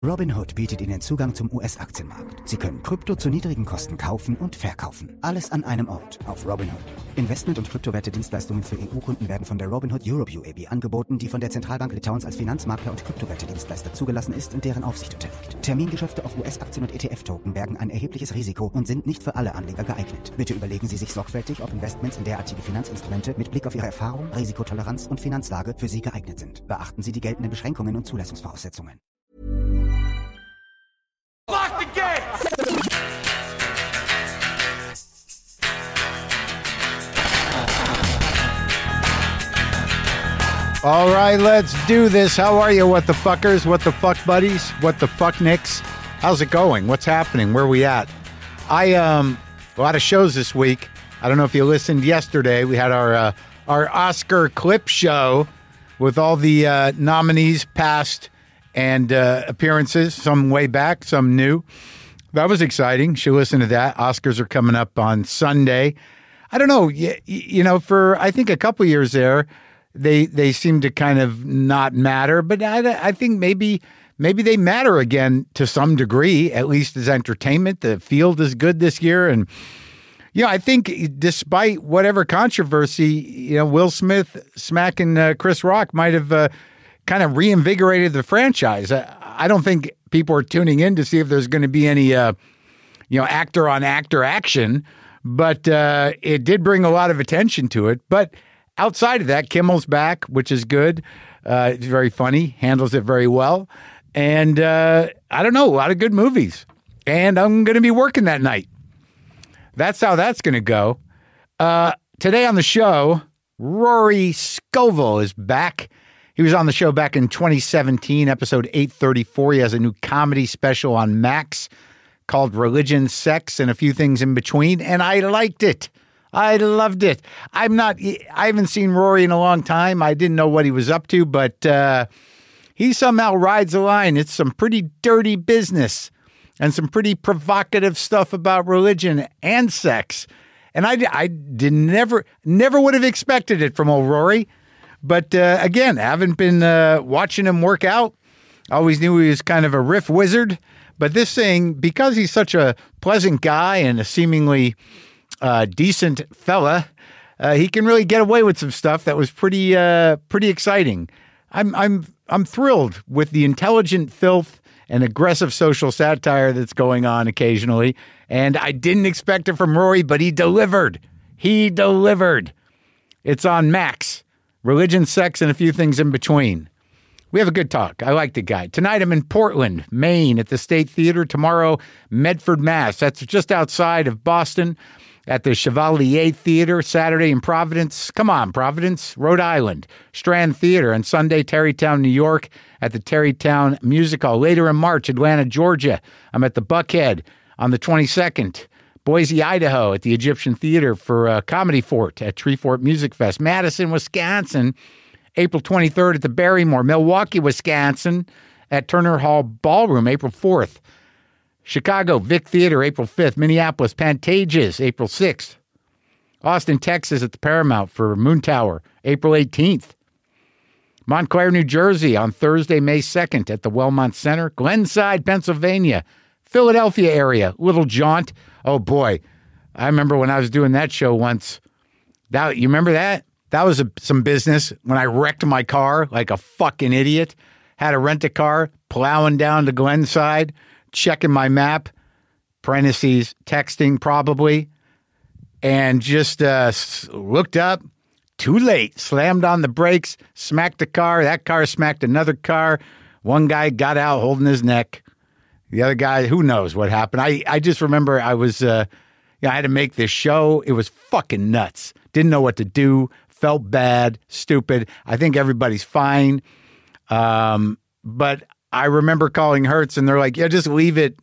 Robinhood bietet Ihnen Zugang zum US-Aktienmarkt. Sie können Krypto zu niedrigen Kosten kaufen und verkaufen. Alles an einem Ort auf Robinhood. Investment- und Kryptowerte-Dienstleistungen für EU-Kunden werden von der Robinhood Europe UAB angeboten, die von der Zentralbank Litauens als Finanzmakler und Kryptowerte-Dienstleister zugelassen ist und deren Aufsicht unterliegt. Termingeschäfte auf US-Aktien und ETF-Token bergen ein erhebliches Risiko und sind nicht für alle Anleger geeignet. Bitte überlegen Sie sich sorgfältig, ob Investments in derartige Finanzinstrumente mit Blick auf Ihre Erfahrung, Risikotoleranz und Finanzlage für Sie geeignet sind. Beachten Sie die geltenden Beschränkungen und Zulassungsvoraussetzungen. Lock the gate! All right, let's do this. How are you, what the fuckers, what the fuck buddies, what the fuck nicks? How's it going? What's happening? Where are we at? A lot of shows this week. I don't know if you listened yesterday. We had our Oscar clip show with all the nominees past and appearances, some way back, some new. That was exciting. Should listen to that. Oscars are coming up on Sunday. I don't know, you know, for I think a couple years there, they seem to kind of not matter, but I think maybe they matter again to some degree, at least as entertainment. The field is good this year, and you know, I think despite whatever controversy, you know, Will Smith smacking Chris Rock might have kind of reinvigorated the franchise. I don't think people are tuning in to see if there's going to be any, actor on actor action, but it did bring a lot of attention to it. But outside of that, Kimmel's back, which is good. It's very funny, handles it very well. And I don't know, a lot of good movies. And I'm going to be working that night. That's how that's going to go. Today on the show, Rory Scovel is back. He was on the show back in 2017, episode 834. He has a new comedy special on Max called Religion, Sex, and a Few Things in Between, and I liked it. I loved it. I haven't seen Rory in a long time. I didn't know what he was up to, but he somehow rides the line. It's some pretty dirty business and some pretty provocative stuff about religion and sex. And I never would have expected it from old Rory. But again, haven't been watching him work out. Always knew he was kind of a riff wizard. But this thing, because he's such a pleasant guy and a seemingly decent fella, he can really get away with some stuff that was pretty exciting. I'm thrilled with the intelligent filth and aggressive social satire that's going on occasionally. And I didn't expect it from Rory, but he delivered. He delivered. It's on Max. Religion, Sex, and a Few Things in Between. We have a good talk. I like the guy. Tonight I'm in Portland, Maine at the State Theater. Tomorrow, Medford, Mass. That's just outside of Boston at the Chevalier Theater. Saturday in Providence. Come on, Providence, Rhode Island. Strand Theater. And Sunday, Tarrytown, New York at the Tarrytown Music Hall. Later in March, Atlanta, Georgia. I'm at the Buckhead on the 22nd. Boise, Idaho at the Egyptian Theater for Comedy Fort at Treefort Music Fest. Madison, Wisconsin, April 23rd at the Barrymore. Milwaukee, Wisconsin at Turner Hall Ballroom, April 4th. Chicago, Vic Theater, April 5th. Minneapolis, Pantages, April 6th. Austin, Texas at the Paramount for Moon Tower, April 18th. Montclair, New Jersey on Thursday, May 2nd at the Wellmont Center. Glenside, Pennsylvania. Philadelphia area, Little Jaunt. Oh, boy. I remember when I was doing that show once. You remember that? That was some business when I wrecked my car like a fucking idiot. Had to rent a car, plowing down to Glenside, checking my map, parentheses, texting probably, and just looked up. Too late. Slammed on the brakes, smacked the car. That car smacked another car. One guy got out holding his neck. The other guy, who knows what happened. I just remember I was, I had to make this show. It was fucking nuts. Didn't know what to do. Felt bad, stupid. I think everybody's fine. But I remember calling Hertz and they're like, yeah, just leave it.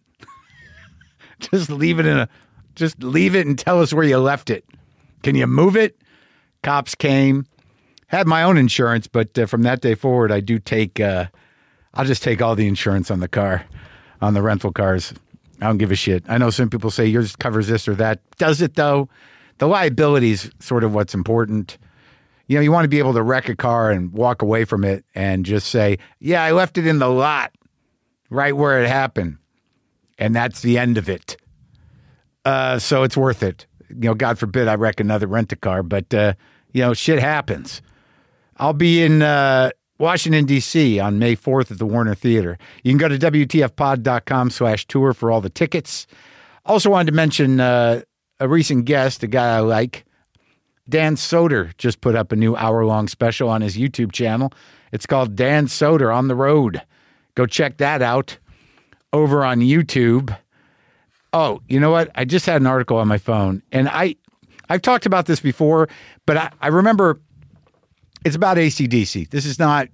Just leave it and tell us where you left it. Can you move it? Cops came. Had my own insurance, but from that day forward, I do take, I'll just take all the insurance on the car. On the rental cars. I don't give a shit. I know some people say yours covers this or that. Does it, though? The liability is sort of what's important. You know, you want to be able to wreck a car and walk away from it and just say, yeah, I left it in the lot. right where it happened. And that's the end of it. So it's worth it. God forbid I wreck another rent-a-car, but, shit happens. I'll be in Washington, D.C. on May 4th at the Warner Theater. You can go to WTFpod.com/tour for all the tickets. Also wanted to mention a recent guest, a guy I like. Dan Soder just put up a new hour-long special on his YouTube channel. It's called Dan Soder on the Road. Go check that out over on YouTube. Oh, you know what? I just had an article on my phone, and I've talked about this before, but I remember it's about AC/DC. This is not,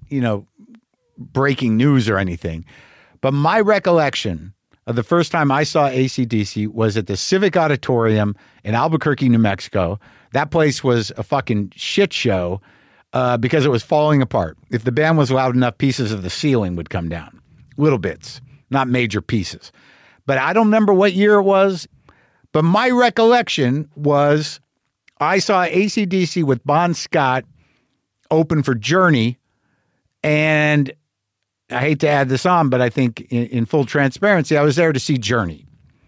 breaking news or anything, but my recollection of the first time I saw AC/DC was at the Civic Auditorium in Albuquerque, New Mexico. That place was a fucking shit show because it was falling apart. If the band was loud enough, pieces of the ceiling would come down. Little bits, not major pieces. But I don't remember what year it was. But my recollection was I saw AC/DC with Bon Scott open for Journey. And I hate to add this on, but I think in full transparency, I was there to see Journey.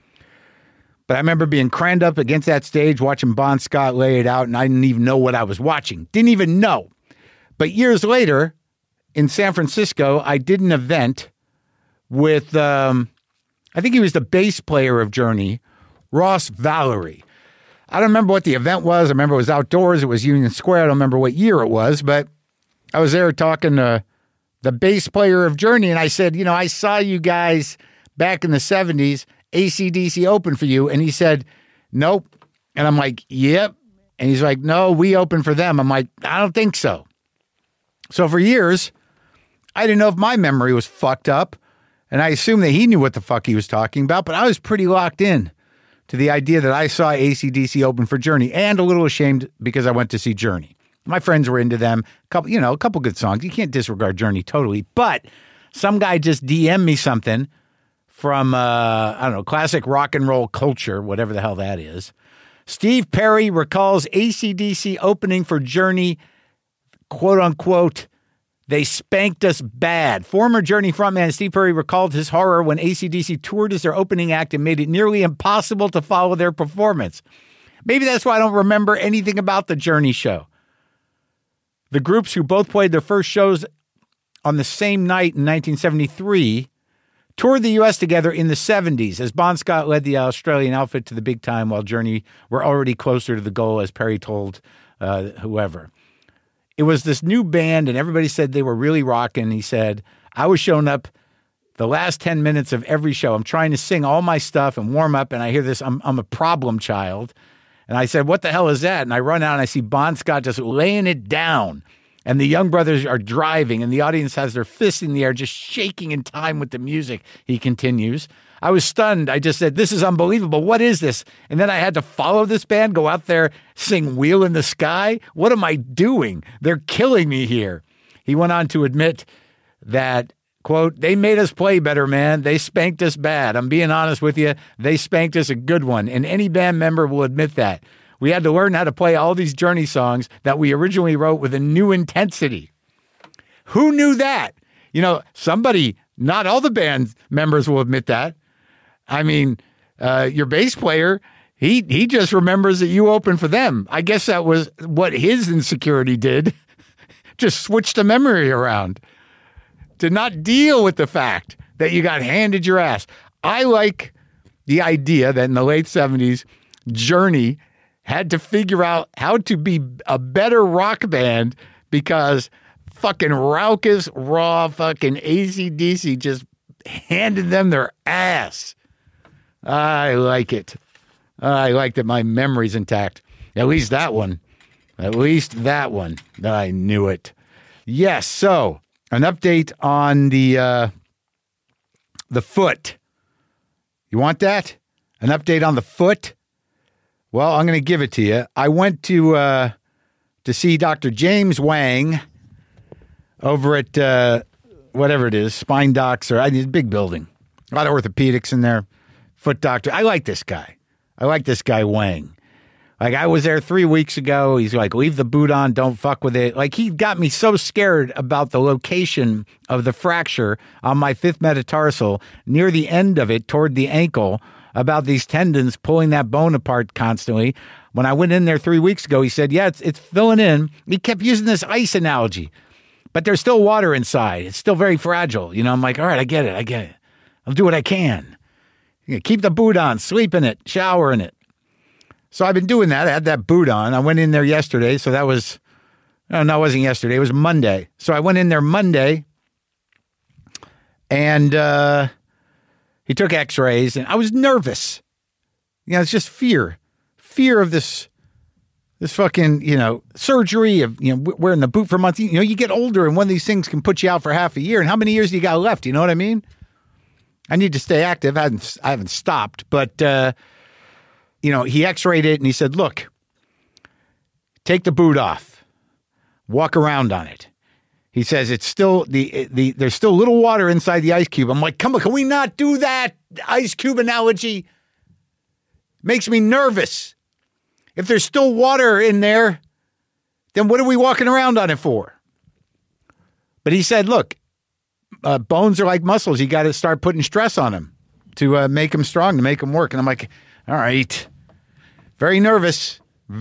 But I remember being craned up against that stage, watching Bon Scott lay it out, and I didn't even know what I was watching. Didn't even know. But years later, in San Francisco, I did an event with, I think he was the bass player of Journey, Ross Valerie. I don't remember what the event was. I remember it was outdoors. It was Union Square. I don't remember what year it was, but I was there talking to the bass player of Journey, and I said, I saw you guys back in the 70s. AC/DC opened for you. And he said, nope. And I'm like, yep. And he's like, no, we opened for them. I'm like, I don't think so. So for years, I didn't know if my memory was fucked up. And I assumed that he knew what the fuck he was talking about. But I was pretty locked in to the idea that I saw AC/DC open for Journey, and a little ashamed because I went to see Journey. My friends were into them. A couple good songs. You can't disregard Journey totally. But some guy just DM'd me something from, classic rock and roll culture, whatever the hell that is. Steve Perry recalls AC/DC opening for Journey, quote unquote, they spanked us bad. Former Journey frontman Steve Perry recalled his horror when AC/DC toured as their opening act and made it nearly impossible to follow their performance. Maybe that's why I don't remember anything about the Journey show. The groups, who both played their first shows on the same night in 1973, toured the U.S. together in the 70s as Bon Scott led the Australian outfit to the big time while Journey were already closer to the goal, as Perry told whoever. It was this new band, and everybody said they were really rocking. He said, I was showing up the last 10 minutes of every show. I'm trying to sing all my stuff and warm up, and I hear this, I'm a problem child. And I said, what the hell is that? And I run out, and I see Bon Scott just laying it down. And the Young Brothers are driving, and the audience has their fists in the air, just shaking in time with the music, he continues. I was stunned. I just said, this is unbelievable. What is this? And then I had to follow this band, go out there, sing Wheel in the Sky. What am I doing? They're killing me here. He went on to admit that, quote, they made us play better, man. They spanked us bad. I'm being honest with you. They spanked us a good one. And any band member will admit that. We had to learn how to play all these Journey songs that we originally wrote with a new intensity. Who knew that? Somebody, not all the band members will admit that. I mean, your bass player, he just remembers that you opened for them. I guess that was what his insecurity did. Just switched the memory around. To not deal with the fact that you got handed your ass. I like the idea that in the late 70s, Journey had to figure out how to be a better rock band because fucking raucous, raw fucking AC/DC just handed them their ass. I like it. I like that my memory's intact. At least that one. I knew it. Yes, so an update on the foot. You want that? An update on the foot? Well, I'm going to give it to you. I went to see Dr. James Wang over at whatever it is, Spine Docs, or it's a big building. A lot of orthopedics in there. Foot doctor. I like this guy. Wang. Like, I was there 3 weeks ago. He's like, leave the boot on. Don't fuck with it. Like, he got me so scared about the location of the fracture on my fifth metatarsal near the end of it toward the ankle, about these tendons pulling that bone apart constantly. When I went in there 3 weeks ago, he said, yeah, it's filling in. He kept using this ice analogy, but there's still water inside. It's still very fragile. You know, I'm like, all right, I get it. I'll do what I can. Keep the boot on, sleep in it, shower in it. So I've been doing that. I had that boot on. I went in there yesterday. So that was, no, it wasn't yesterday. It was Monday. So I went in there Monday and he took x-rays and I was nervous. You know, it's just fear of this fucking, surgery of, wearing the boot for months. You get older and one of these things can put you out for half a year. And how many years do you got left? You know what I mean? I need to stay active. I haven't stopped, but, he x-rayed it and he said, look, take the boot off, walk around on it. He says it's still there's still a little water inside the ice cube. I'm like, come on, can we not do that? Ice cube analogy makes me nervous. If there's still water in there, then what are we walking around on it for? But he said, look, bones are like muscles. You got to start putting stress on them to make them strong, to make them work. And I'm like, all right. Very nervous.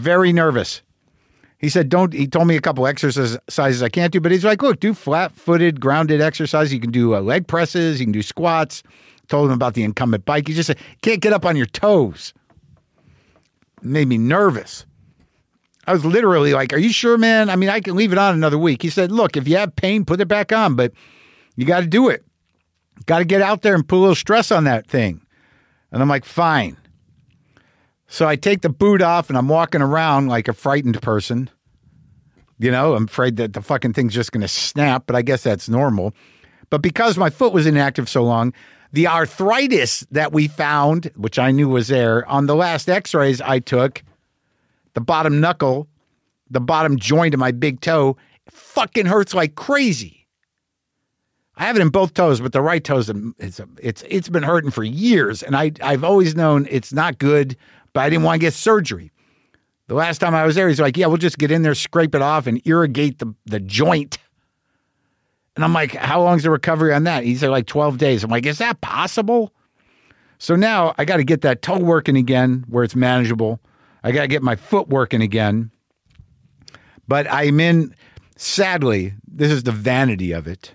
He said, he told me a couple exercises I can't do, but he's like, look, do flat-footed, grounded exercise. You can do leg presses. You can do squats. Told him about the incumbent bike. He just said, can't get up on your toes. Made me nervous. I was literally like, are you sure, man? I mean, I can leave it on another week. He said, look, if you have pain, put it back on, but you got to do it. Got to get out there and put a little stress on that thing. And I'm like, fine. So I take the boot off and I'm walking around like a frightened person. I'm afraid that the fucking thing's just going to snap, but I guess that's normal. But because my foot was inactive so long, the arthritis that we found, which I knew was there, on the last x-rays I took, the bottom knuckle, the bottom joint of my big toe, fucking hurts like crazy. I have it in both toes, but the right toe's it's been hurting for years, and I've always known it's not good, but I didn't want to get surgery. The last time I was there, he's like, yeah, we'll just get in there, scrape it off, and irrigate the joint. And I'm like, how long's the recovery on that? He said like 12 days. I'm like, is that possible? So now I got to get that toe working again where it's manageable. I got to get my foot working again. But sadly, this is the vanity of it.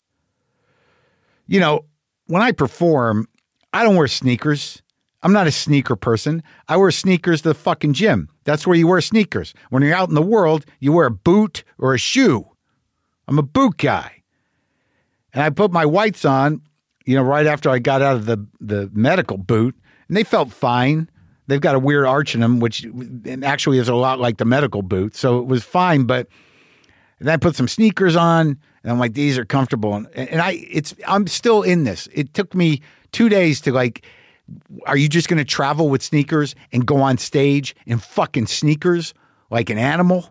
When I perform, I don't wear sneakers. I'm not a sneaker person. I wear sneakers to the fucking gym. That's where you wear sneakers. When you're out in the world, you wear a boot or a shoe. I'm a boot guy. And I put my whites on, right after I got out of the medical boot, and they felt fine. They've got a weird arch in them, which actually is a lot like the medical boot. So it was fine, but then I put some sneakers on, and I'm like, these are comfortable. And I'm still in this. It took me 2 days to like, are you just going to travel with sneakers and go on stage in fucking sneakers like an animal?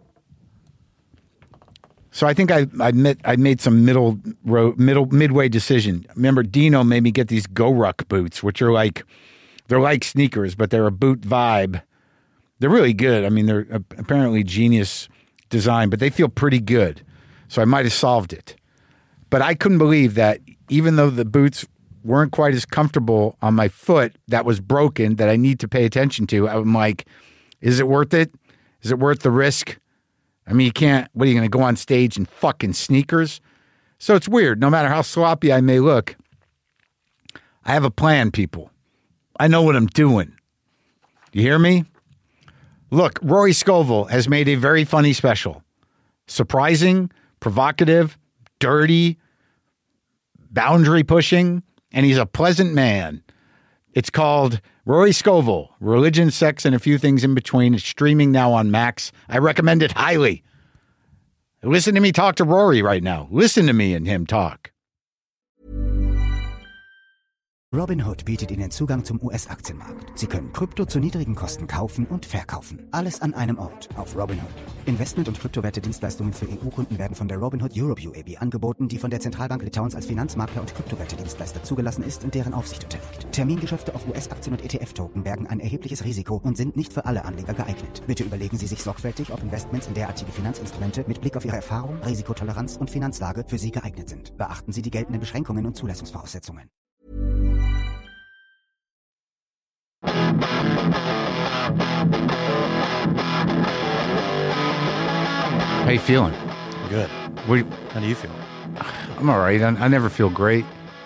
So I think I made some midway decision. Remember, Dino made me get these GoRuck boots, which are they're like sneakers, but they're a boot vibe. They're really good. I mean, they're apparently genius design, but they feel pretty good. So I might have solved it. But I couldn't believe that even though the boots weren't quite as comfortable on my foot that was broken, that I need to pay attention to, I'm like, is it worth it? Is it worth the risk? I mean, what are you going to go on stage in fucking sneakers? So it's weird. No matter how sloppy I may look, I have a plan, people. I know what I'm doing. You hear me? Look, Rory Scovel has made a very funny special. Surprising, provocative, dirty, boundary pushing, and he's a pleasant man. It's called Rory Scovel, Religion, Sex, and a Few Things in Between. It's streaming now on Max. I recommend it highly. Listen to me talk to Rory right now. Listen to me and him talk. Robinhood bietet Ihnen Zugang zum US-Aktienmarkt. Sie können Krypto zu niedrigen Kosten kaufen und verkaufen. Alles an einem Ort auf Robinhood. Investment- und Kryptowerte-Dienstleistungen für EU-Kunden werden von der Robinhood Europe UAB angeboten, die von der Zentralbank Litauens als Finanzmakler und Kryptowerte-Dienstleister zugelassen ist und deren Aufsicht unterliegt. Termingeschäfte auf US-Aktien und ETF-Token bergen ein erhebliches Risiko und sind nicht für alle Anleger geeignet. Bitte überlegen Sie sich sorgfältig, ob Investments in derartige Finanzinstrumente mit Blick auf Ihre Erfahrung, Risikotoleranz und Finanzlage für Sie geeignet sind. Beachten Sie die geltenden Beschränkungen und Zulassungsvoraussetzungen. How you feeling? Good. What, How do you feel? I'm all right. I never feel great.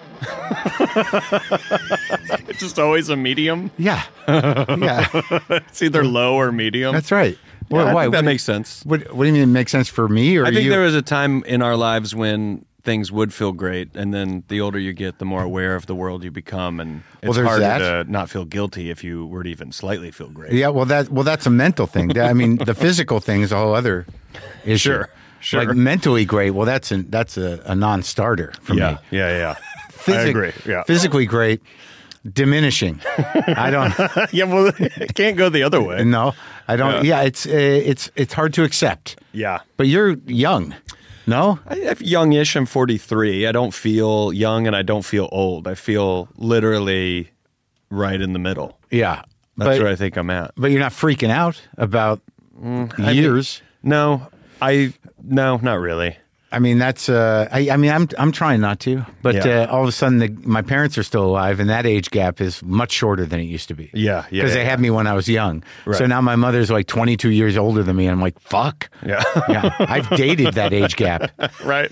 It's just always a medium. Yeah. Yeah. It's either low or medium. That's right. Yeah, Why? I think that What- makes sense. What do you mean it makes sense for me or I think you? there was a time in our lives when things would feel great, and then the older you get, the more aware of the world you become, and Well, it's there's harder that. to not feel guilty if you were to even slightly feel great. Yeah, that's a mental thing. I mean, the physical thing is a whole other issue. Sure. Like mentally great. Well, that's a non-starter for Yeah, me. yeah. I agree. Yeah. Physically great, diminishing. I don't. Yeah, well, it can't go the other way. No, I don't. Yeah, it's hard to accept. Yeah. But you're young. No. I'm youngish. I'm 43. I don't feel young and I don't feel old. I feel literally right in the middle. Yeah. That's where I think I'm at. But you're not freaking out about years. No, not really. I mean, that's. I mean, I'm trying not to, but Yeah. all of a sudden, my parents are still alive, and that age gap is much shorter than it used to be. Yeah. Because they had me when I was young. Right. So now my mother's like 22 years older than me, and I'm like, fuck. Yeah. Yeah, I've dated that age gap. Right.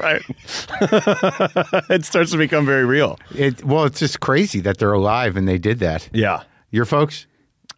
It starts to become very real. Well, it's just crazy that they're alive and they did that. Yeah. Your folks?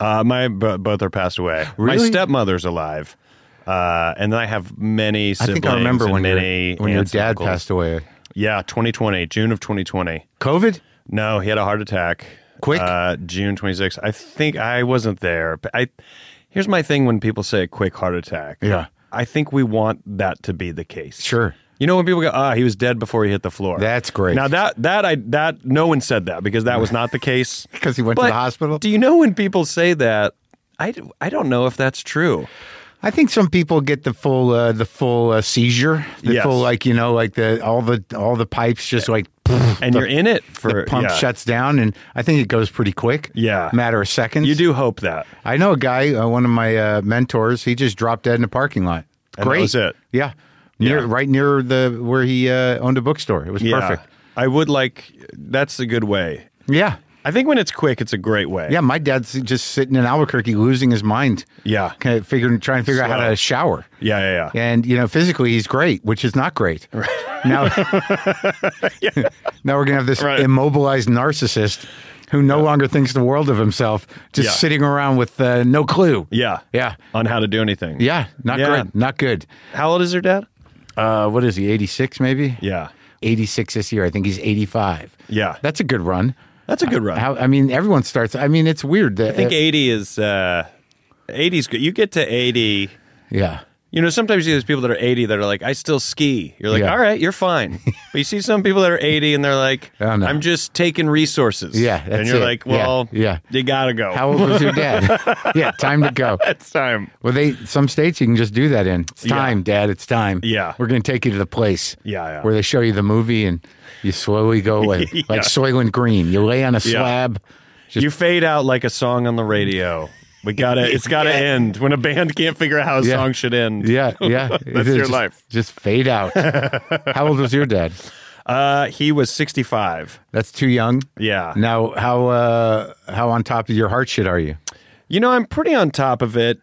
Both are passed away. Really? My stepmother's alive. And then I have many I siblings. think I remember and when many your aunts and dad uncles. passed away. Yeah, 2020, June of 2020. COVID? No, he had a heart attack. Quick? June 26th. I think I wasn't there. But here's my thing when people say quick heart attack. Yeah. I think we want that to be the case. Sure. You know when people go, he was dead before he hit the floor. That's great. Now that no one said that because that was not the case. Because he went to But the hospital? Do you know when people say that? I don't know if that's true. I think some people get the full seizure, the Yes. full like all the pipes just like And you're in it for the pump yeah. shuts down, and I think it goes pretty quick. Yeah. matter of seconds. You do hope that. I know a guy, one of my mentors. He just dropped dead in a parking lot. And that Great. was it. Yeah, Yeah. right near where he owned a bookstore. It was Yeah. perfect. I would that's a good way. Yeah. I think when it's quick, it's a great way. Yeah, my dad's just sitting in Albuquerque losing his mind. Yeah. Trying to figure out how Slow. to shower. Yeah. And, physically he's great, which is not great. Right. Now, now we're going to have this Right. immobilized narcissist who no longer thinks the world of himself, just Yeah. sitting around with no clue. Yeah. Yeah. On how to do anything. Yeah, not Yeah. good. Not good. How old is your dad? What is he, 86 maybe? Yeah. 86 this year. I think he's 85. Yeah. That's a good run. That's a good run. Everyone starts. It's weird. I think 80 is 80's good. You get to 80. Yeah. Sometimes you see those people that are 80 that are like, I still ski. You're like, Yeah. all right, you're fine. But you see some people that are 80 and they're like, Oh, no. I'm just taking resources. Yeah, that's and you're it. like, well, Yeah. you gotta go. How old was your dad? Yeah, time to go. It's time. Well, some states you can just do that in. It's Yeah. time, Dad. It's time. Yeah. We're going to take you to the place. Yeah. Where they show you the movie and you slowly go away. Yeah. Like Soylent Green. You lay on a slab. You fade out like a song on the radio. It's gotta end. When a band can't figure out how a Yeah. song should end. Yeah. That's your life. Just fade out. How old was your dad? He was 65. That's too young. Yeah. Now, how on top of your heart shit are you? I'm pretty on top of it.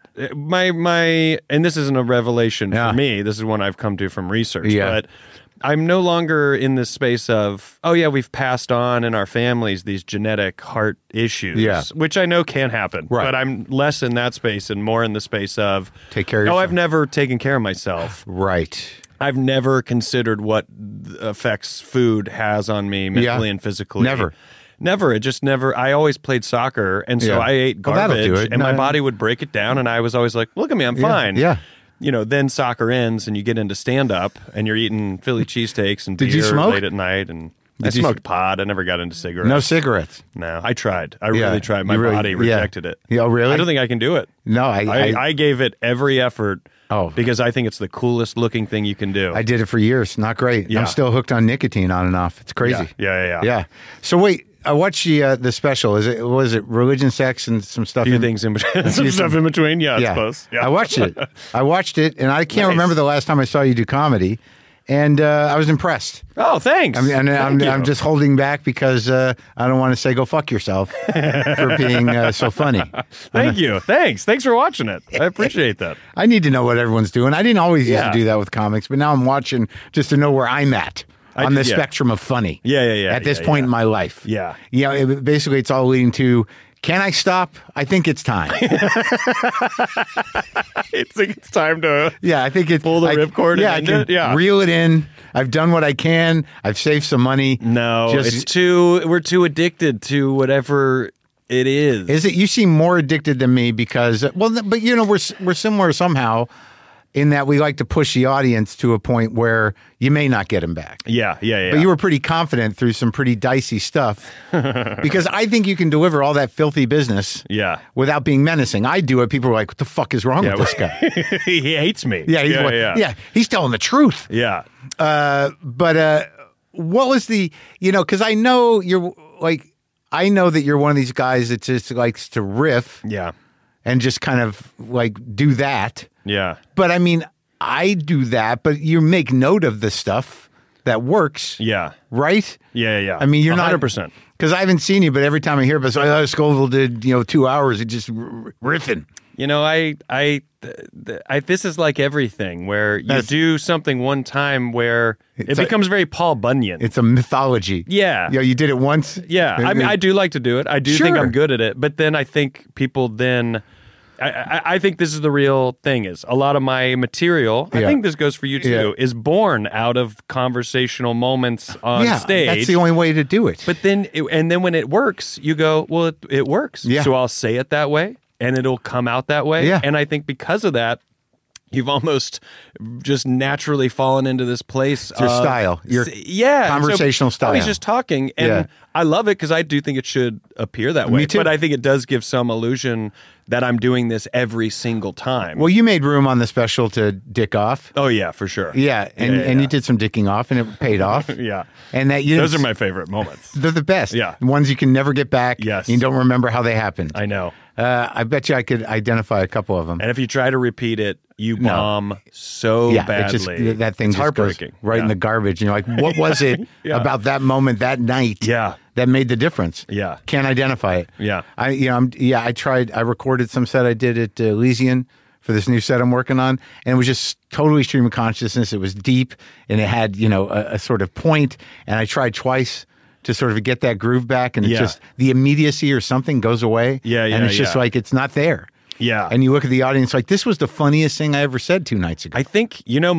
And this isn't a revelation Yeah. for me. This is one I've come to from research. Yeah. But I'm no longer in this space of, we've passed on in our families these genetic heart issues, Yeah. which I know can happen. Right. But I'm less in that space and more in the space of, Take care of yourself. I've never taken care of myself. Right. I've never considered what effects food has on me mentally Yeah. and physically. Never. It just never. I always played soccer, and so Yeah. I ate Well, that'll garbage, do it. and my No. body would break it down, and I was always like, "Look at me, I'm fine." Yeah. Then soccer ends, and you get into stand up, and you're eating Philly cheesesteaks and Did you beer smoke? late at night, and I smoked pot. I never got into cigarettes. No cigarettes. No, I tried. I Yeah, really tried. My you really- body rejected it. Yeah, really? I don't think I can do it. No, I gave it every effort because I think it's the coolest looking thing you can do. I did it for years. Not great. Yeah. I'm still hooked on nicotine on and off. It's crazy. Yeah. So wait, I watched the special. Was it religion, sex, and some stuff? A few things in between. Some stuff in between. Yeah, I suppose. Yeah. I watched it, and I can't Nice. remember the last time I saw you do comedy, and I was impressed. Oh, thanks. I mean, Thank you. I'm just holding back because I don't want to say go fuck yourself for being so funny. Thank you. Thanks for watching it. I appreciate that. I need to know what everyone's doing. I didn't always used Yeah. to do that with comics, but now I'm watching just to know where I'm at on the spectrum of funny. Yeah. At this point in my life. Yeah. Basically, it's all leading to, can I stop? I think it's time. I think it's time to Yeah, I think it's pull the ripcord. Yeah, I and can end it. Yeah. reel it in. I've done what I can. I've saved some money. No, Just- we're too addicted to whatever it is. Is it? You seem more addicted than me because, but we're similar somehow in that we like to push the audience to a point where you may not get them back. Yeah. But you were pretty confident through some pretty dicey stuff because I think you can deliver all that filthy business Yeah. without being menacing. I do it. People are like, what the fuck is wrong with this guy? He hates me. Yeah, he's telling the truth. Yeah. But what was because I know I know that you're one of these guys that just likes to riff Yeah. and just kind of like do that. Yeah. But I mean, I do that, but you make note of the stuff that works. Yeah. Right? Yeah. I mean, you're 100%. not because I haven't seen you, but every time I hear about Scoville did 2 hours, it just riffing. This is like everything where you do something one time where it becomes very Paul Bunyan. It's a mythology. Yeah. You did it once. Yeah. I mean, I do like to do it. I do think I'm good at it. But then I think people I think this is the real thing is a lot of my material, I think this goes for you too, is born out of conversational moments on stage. That's the only way to do it. But then, when it works, you go, well, it works. Yeah. So I'll say it that way and it'll come out that way. Yeah. And I think because of that, you've almost just naturally fallen into this place. It's your style. Your conversational style. He's just talking. And I love it because I do think it should appear that way. Me too. But I think it does give some illusion that I'm doing this every single time. Well, you made room on the special to dick off. Oh, yeah, for sure. Yeah, and you did some dicking off, and it paid off. Yeah. And that Those are my favorite moments. They're the best. Yeah. The ones you can never get back. Yes. You don't remember how they happened. I know. I bet you I could identify a couple of them. And if you try to repeat it, you bomb so badly. That thing it's just heartbreaking. goes right in the garbage. And you're like, what was it about that moment, that night that made the difference? Yeah. Can't identify it. Yeah. I tried. I recorded some set I did at Elysian for this new set I'm working on, and it was just totally stream of consciousness. It was deep, and it had a sort of point, and I tried twice to sort of get that groove back, and it's just the immediacy or something goes away. And it's just like it's not there. Yeah. And you look at the audience like, this was the funniest thing I ever said 2 nights ago. I think,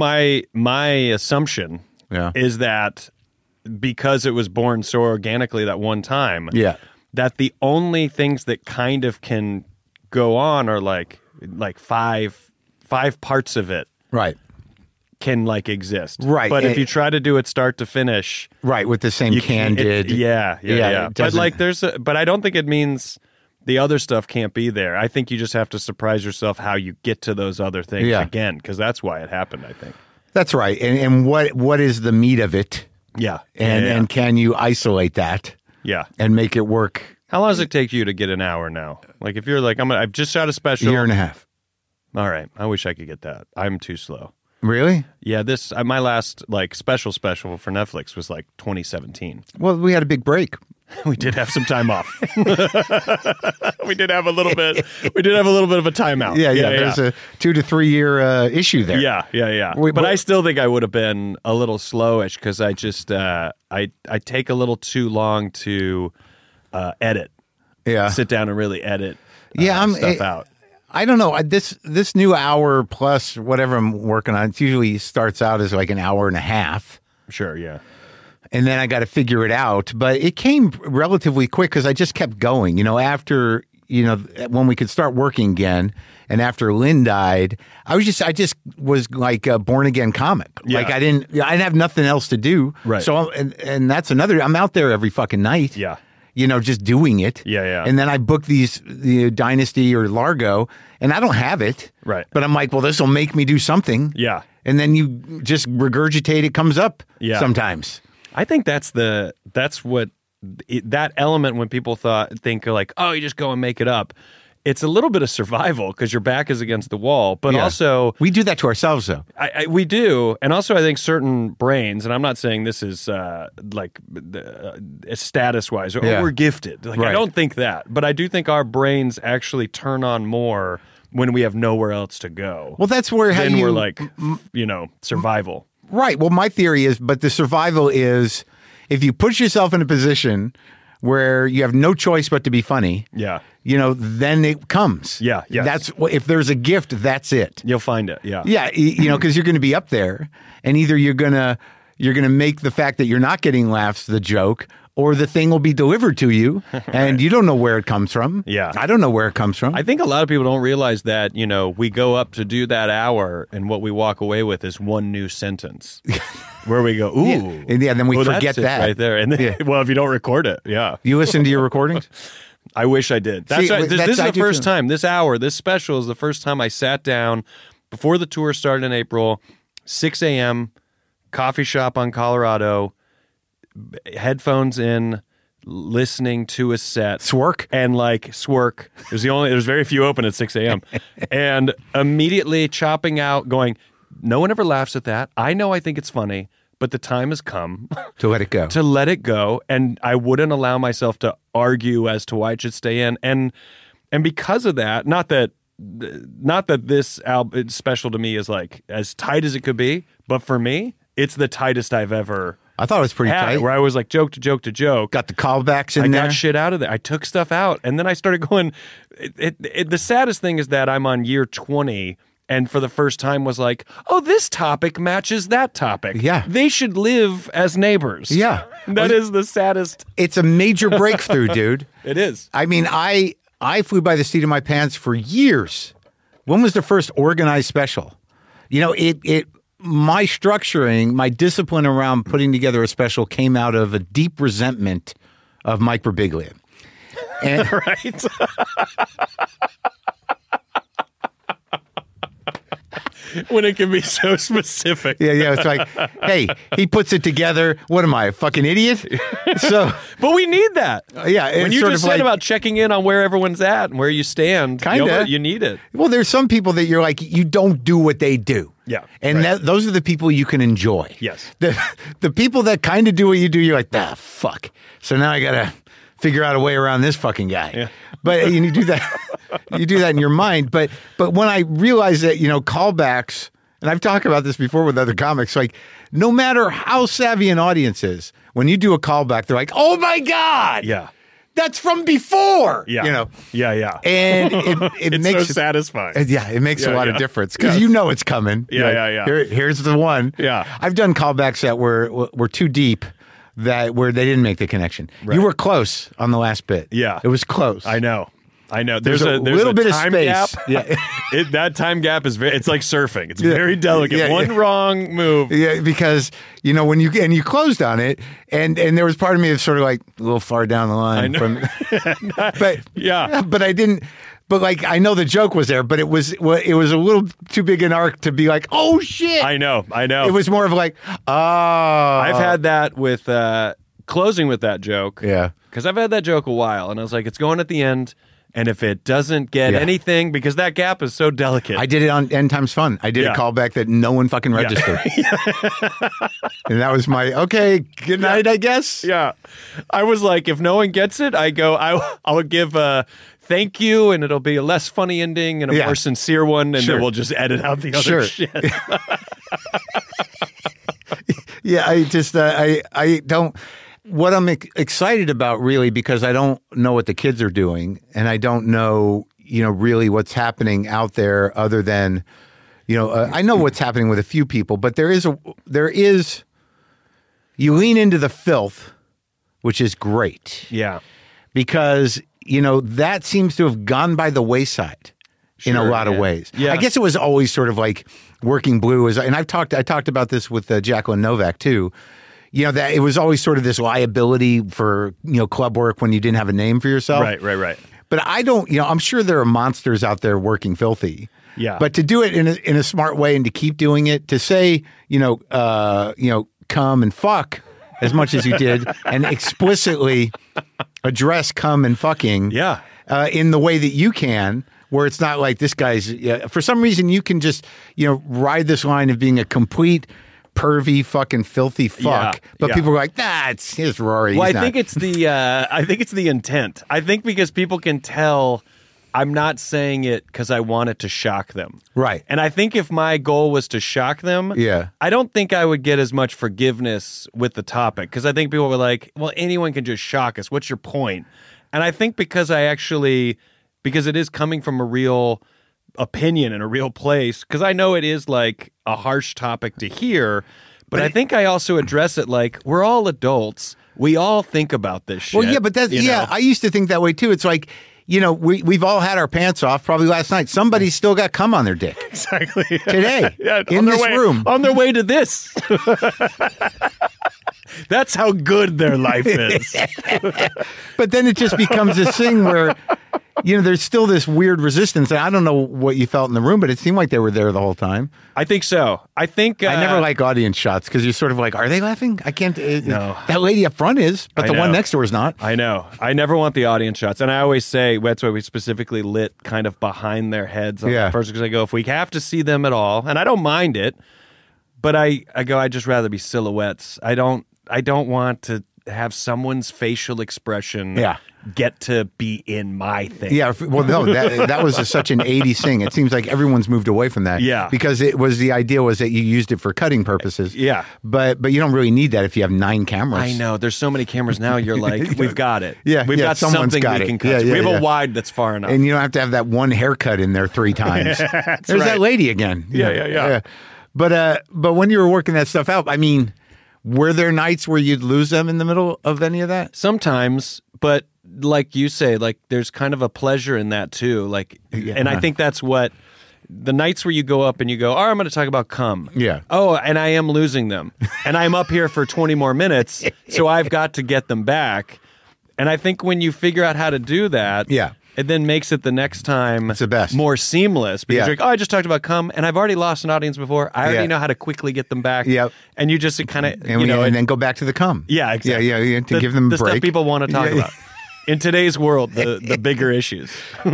my assumption is that because it was born so organically that one time, that the only things that kind of can go on are like five parts of it. Right. Can exist. Right. But if you try to do it start to finish. Right. With the same candid. Yeah. But I don't think it means the other stuff can't be there. I think you just have to surprise yourself how you get to those other things again, because that's why it happened, I think. That's right. And what is the meat of it? Yeah. And can you isolate that? Yeah. And make it work? How long does it take you to get an hour now? Like if you're like, I've just shot a special. 1.5 years. All right. I wish I could get that. I'm too slow. Really? Yeah, my last special for Netflix was 2017. Well, we had a big break. We did have some time off. We did have a little bit. We did have a little bit of a timeout. Yeah. There's a 2 to 3 year issue there. Yeah. But I still think I would have been a little slowish because I just I take a little too long to edit. Yeah. Sit down and really edit. Stuff out. I don't know. This new hour plus whatever I'm working on, it usually starts out as like an hour and a half. Sure, yeah. And then I got to figure it out. But it came relatively quick because I just kept going. After when we could start working again, and after Lynn died, I just was like a born again comic. Yeah. Like I didn't have nothing else to do. Right. So and that's another. I'm out there every fucking night. Yeah. Just doing it. Yeah. And then I book the Dynasty or Largo, and I don't have it. Right. But I'm like, well, this will make me do something. Yeah. And then you just regurgitate. It comes up. Yeah. Sometimes. I think that's what that element when people think like, oh, you just go and make it up. It's a little bit of survival because your back is against the wall, but also we do that to ourselves, though. We do, and also I think certain brains, and I'm not saying this is like status wise, or we're gifted. Like I don't think that, but I do think our brains actually turn on more when we have nowhere else to go. Well, that's where we're like, survival. Right. Well, my theory is, but the survival is if you put yourself in a position where you have no choice but to be funny. Yeah. Then it comes. Yeah. Yes. That's if there's a gift, that's it. You'll find it. Yeah. Yeah. Because you're going to be up there, and either you're gonna make the fact that you're not getting laughs the joke, or the thing will be delivered to you, and you don't know where it comes from. Yeah. I don't know where it comes from. I think a lot of people don't realize that, we go up to do that hour, and what we walk away with is one new sentence. Where we go, ooh. Yeah. And then we forget that. Right there. And then, well, if you don't record it, yeah. You listen to your recordings? I wish I did. This is the first time, this hour, this special is the first time I sat down before the tour started in April, 6 a.m., coffee shop on Colorado, headphones in, listening to a set. Swerk? And Swerk. There's very few open at 6 a.m. And immediately chopping out, going, no one ever laughs at that. I know I think it's funny, but the time has come to let it go. And I wouldn't allow myself to argue as to why it should stay in. And because of that, not that this album special to me is like as tight as it could be, but for me, it's the tightest I've ever. I thought it was pretty tight. Where I was like joke to joke to joke. Got the callbacks in there. I got shit out of there. I took stuff out, and then I started going. The saddest thing is that I'm on year 20. And for the first time was like, oh, this topic matches that topic. Yeah. They should live as neighbors. Yeah. That is the saddest. It's a major breakthrough, dude. It is. I mean, I flew by the seat of my pants for years. When was the first organized special? My structuring, my discipline around putting together a special came out of a deep resentment of Mike Birbiglia. And right. When it can be so specific. Yeah. It's like, hey, he puts it together. What am I, a fucking idiot? So, but we need that. Yeah. When you just said about checking in on where everyone's at and where you stand, you need it. Well, there's some people that you're like, you don't do what they do. Yeah. And those are the people you can enjoy. Yes. The people that kind of do what you do, you're like, fuck. So now I got to figure out a way around this fucking guy. Yeah. But you do that. You do that in your mind. But when I realized that, callbacks, and I've talked about this before with other comics, like no matter how savvy an audience is, when you do a callback, they're like, oh my God. Yeah. That's from before. Yeah. Yeah. And it makes so satisfying. Yeah, it makes a lot of difference because it's coming. Yeah. Here's the one. Yeah. I've done callbacks that were too deep, where they didn't make the connection. Right. You were close on the last bit. Yeah. It was close. I know. There's a little bit of space. Gap. Yeah. That time gap is it's like surfing. It's very delicate. One wrong move. Yeah, because when you closed on it, and there was part of me that's sort of like a little far down the line. I know. But I didn't. But I know the joke was there, but it was a little too big an arc to be like, oh shit. I know. It was more of like, oh. I've had that with closing with that joke. Yeah. Because I've had that joke a while, and I was like, it's going at the end. And if it doesn't get anything, because that gap is so delicate. I did it on End Times Fun. I did a callback that no one fucking registered. And that was my, okay, good night, I guess. Yeah. I was like, if no one gets it, I would give a thank you, and it'll be a less funny ending and a more sincere one, and then we'll just edit out the other shit. Yeah, I don't... What I'm excited about, really, because I don't know what the kids are doing, and I don't know, really what's happening out there other than, I know what's happening with a few people, but there is, you lean into the filth, which is great. Yeah. Because that seems to have gone by the wayside in a lot of ways. Yeah. I guess it was always sort of like Working Blue and I talked about this with Jacqueline Novak too. That it was always sort of this liability for, club work when you didn't have a name for yourself. Right. But I don't, I'm sure there are monsters out there working filthy. Yeah. But to do it in a smart way and to keep doing it, to say, come and fuck as much as you did and explicitly address come and fucking in the way that you can, where it's not like this guy's, for some reason you can just, ride this line of being a complete pervy fucking filthy fuck, but people are like, it's Rory. Well, I think it's the intent. I think because people can tell I'm not saying it because I want it to shock them. Right. And I think if my goal was to shock them, I don't think I would get as much forgiveness with the topic because I think people were like, well, anyone can just shock us. What's your point? And I think because it is coming from a real opinion in a real place, because I know it is like a harsh topic to hear, but I think I also address it like we're all adults. We all think about this shit. Well, yeah, but that's, I used to think that way too. It's like, we've all had our pants off probably last night. Somebody's still got cum on their dick. Exactly. Today. In this room. On their way to this. That's how good their life is. But then it just becomes this thing where, there's still this weird resistance. And I don't know what you felt in the room, but it seemed like they were there the whole time. I think so. I think I never like audience shots because you're sort of like, are they laughing? I can't. No. That lady up front is, but the one next door is not. I know. I never want the audience shots. And I always say, that's why we specifically lit kind of behind their heads on the first, because I go, if we have to see them at all, and I don't mind it, but I go, I'd just rather be silhouettes. I don't want to have someone's facial expression get to be in my thing. Yeah, well, no, that was such an 80s thing. It seems like everyone's moved away from that. Yeah. Because the idea was that you used it for cutting purposes. Yeah. But you don't really need that if you have 9 cameras. I know. There's so many cameras now, you're like, we've got it. Yeah. We've got something got we can cut. We have a wide that's far enough. And you don't have to have that one haircut in there 3 times. There's that lady again. Yeah. But when you were working that stuff out, I mean, were there nights where you'd lose them in the middle of any of that? Sometimes, but like you say, like there's kind of a pleasure in that too. Like, and I think that's what the nights where you go up and you go, I'm going to talk about cum. Yeah. Oh, and I am losing them. And I'm up here for 20 more minutes, so I've got to get them back. And I think when you figure out how to do that, it then makes it the next time it's the best. More seamless. Because you're like, I just talked about cum, and I've already lost an audience before. I already know how to quickly get them back. Yep. And you just kind of, and then go back to the cum. Yeah, exactly. Yeah, to give them a break. The stuff people want to talk about. In today's world, the bigger issues.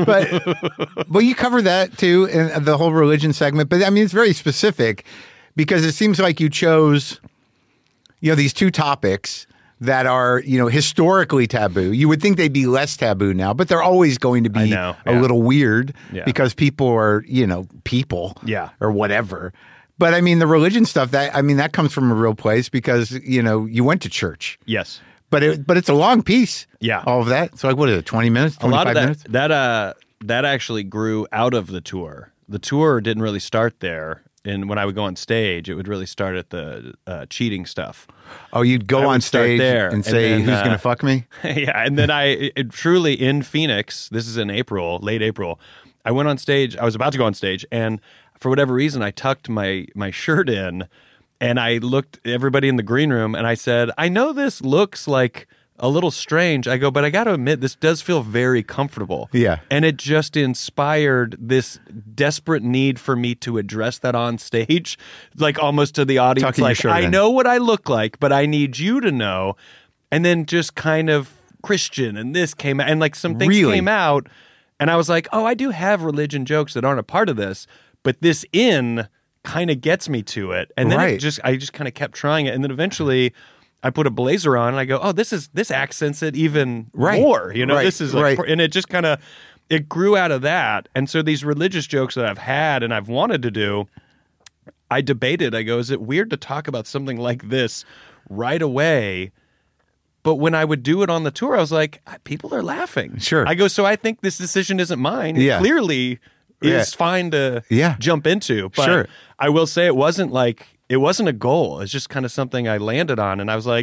But you cover that too in the whole religion segment. But I mean, it's very specific because it seems like you chose, these 2 topics that are, historically taboo. You would think they'd be less taboo now, but they're always going to be a little weird because people are, people or whatever. But I mean, the religion stuff, that comes from a real place because, you went to church. Yes. But it's a long piece. Yeah. All of that. So like, what is it, 20 minutes, 25 minutes? That actually grew out of the tour. The tour didn't really start there. And when I would go on stage, it would really start at the cheating stuff. Oh, you'd go on stage there and say, who's going to fuck me? Yeah. And then truly in Phoenix, this is in April, late April, I went on stage. I was about to go on stage. And for whatever reason, I tucked my shirt in and I looked everybody in the green room and I said, I know this looks like a little strange. I go, but I got to admit, this does feel very comfortable. Yeah. And it just inspired this desperate need for me to address that on stage, like almost to the audience. Tucking like, I know what I look like, but I need you to know. And then just kind of Christian, and this came out, and like some things came out, and I was like, oh, I do have religion jokes that aren't a part of this, but this kind of gets me to it. And then I just kind of kept trying it. And then eventually I put a blazer on and I go, oh, this accents it even more, this is like, and it just kind of, it grew out of that. And so these religious jokes that I've had and I've wanted to do, I debated, I go, is it weird to talk about something like this right away? But when I would do it on the tour, I was like, people are laughing. Sure. I go, so I think this decision isn't mine. It clearly is fine to jump into. But I will say it wasn't a goal. It's just kind of something I landed on. And I was like,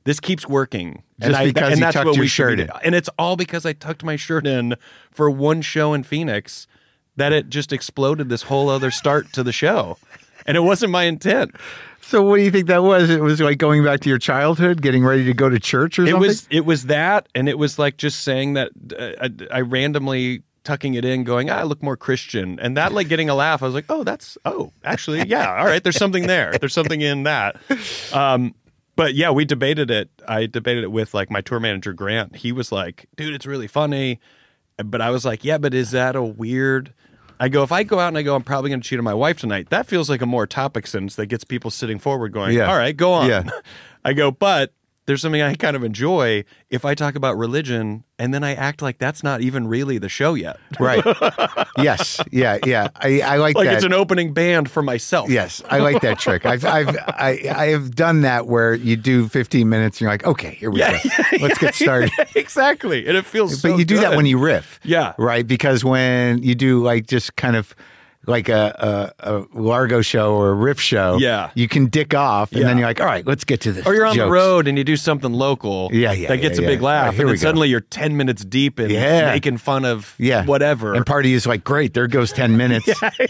this keeps working. Just because you tucked your shirt in. And it's all because I tucked my shirt in for one show in Phoenix that it just exploded this whole other start to the show. And it wasn't my intent. So what do you think that was? It was like going back to your childhood, getting ready to go to church or something? It was that, and it was like just saying that I randomly tucking it in, going, I look more Christian. And that, like, getting a laugh, I was like, actually, yeah, all right, there's something there. There's something in that. But yeah, we debated it. I debated it with, like, my tour manager, Grant. He was like, dude, it's really funny. But I was like, yeah, but is that a weird... I go, if I go out and I go, I'm probably going to cheat on my wife tonight, that feels like a more topic sentence that gets people sitting forward going, all right, go on. Yeah. I go, but there's something I kind of enjoy if I talk about religion and then I act like that's not even really the show yet. Right. Yes. Yeah. Yeah. I like that. Like it's an opening band for myself. Yes. I like that trick. I have done that where you do 15 minutes and you're like, okay, here we go. Let's get started. Exactly. And it feels so But you do good. that when you riff. Yeah. Right. Because when you do like just kind of like a Largo show or a riff show, you can dick off, and then you're like, all right, let's get to this. Or you're on jokes. the road and you do something local that gets a big laugh, right, and then suddenly you're 10 minutes deep in making fun of whatever. And party is like, great, there goes 10 minutes.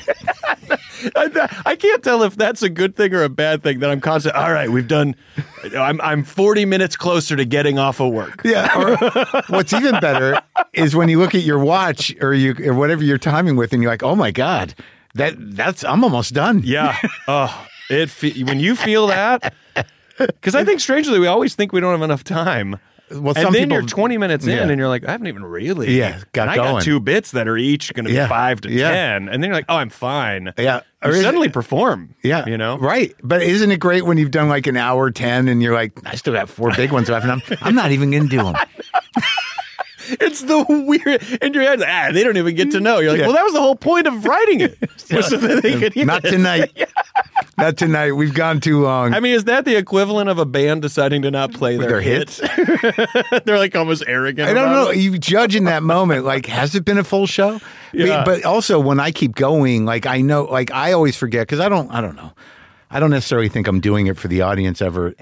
I can't tell if that's a good thing or a bad thing that I'm constant. All right, I'm 40 minutes closer to getting off of work. Yeah. Or what's even better is when you look at your watch or whatever you're timing with, and you're like, oh my God, I'm almost done. Yeah. When you feel that, because I think strangely we always think we don't have enough time. Well, and then you're 20 minutes in and you're like, I haven't even really. Yeah, I got 2 bits that are each going to be 5 to 10. And then you're like, oh, I'm fine. Yeah. You suddenly perform. Yeah. You know? Right. But isn't it great when you've done like an hour 10 and you're like, I still got 4 big ones left and I'm not even going to do them. It's the weird, in your head, they don't even get to know. You're like, well, that was the whole point of writing it. So that they could hear Not tonight. Not tonight. We've gone too long. I mean, is that the equivalent of a band deciding to not play their hits? They're like almost arrogant. I don't know. You judge in that moment, like, has it been a full show? Yeah. But also when I keep going, like, I know, like, I always forget because I don't know. I don't necessarily think I'm doing it for the audience ever.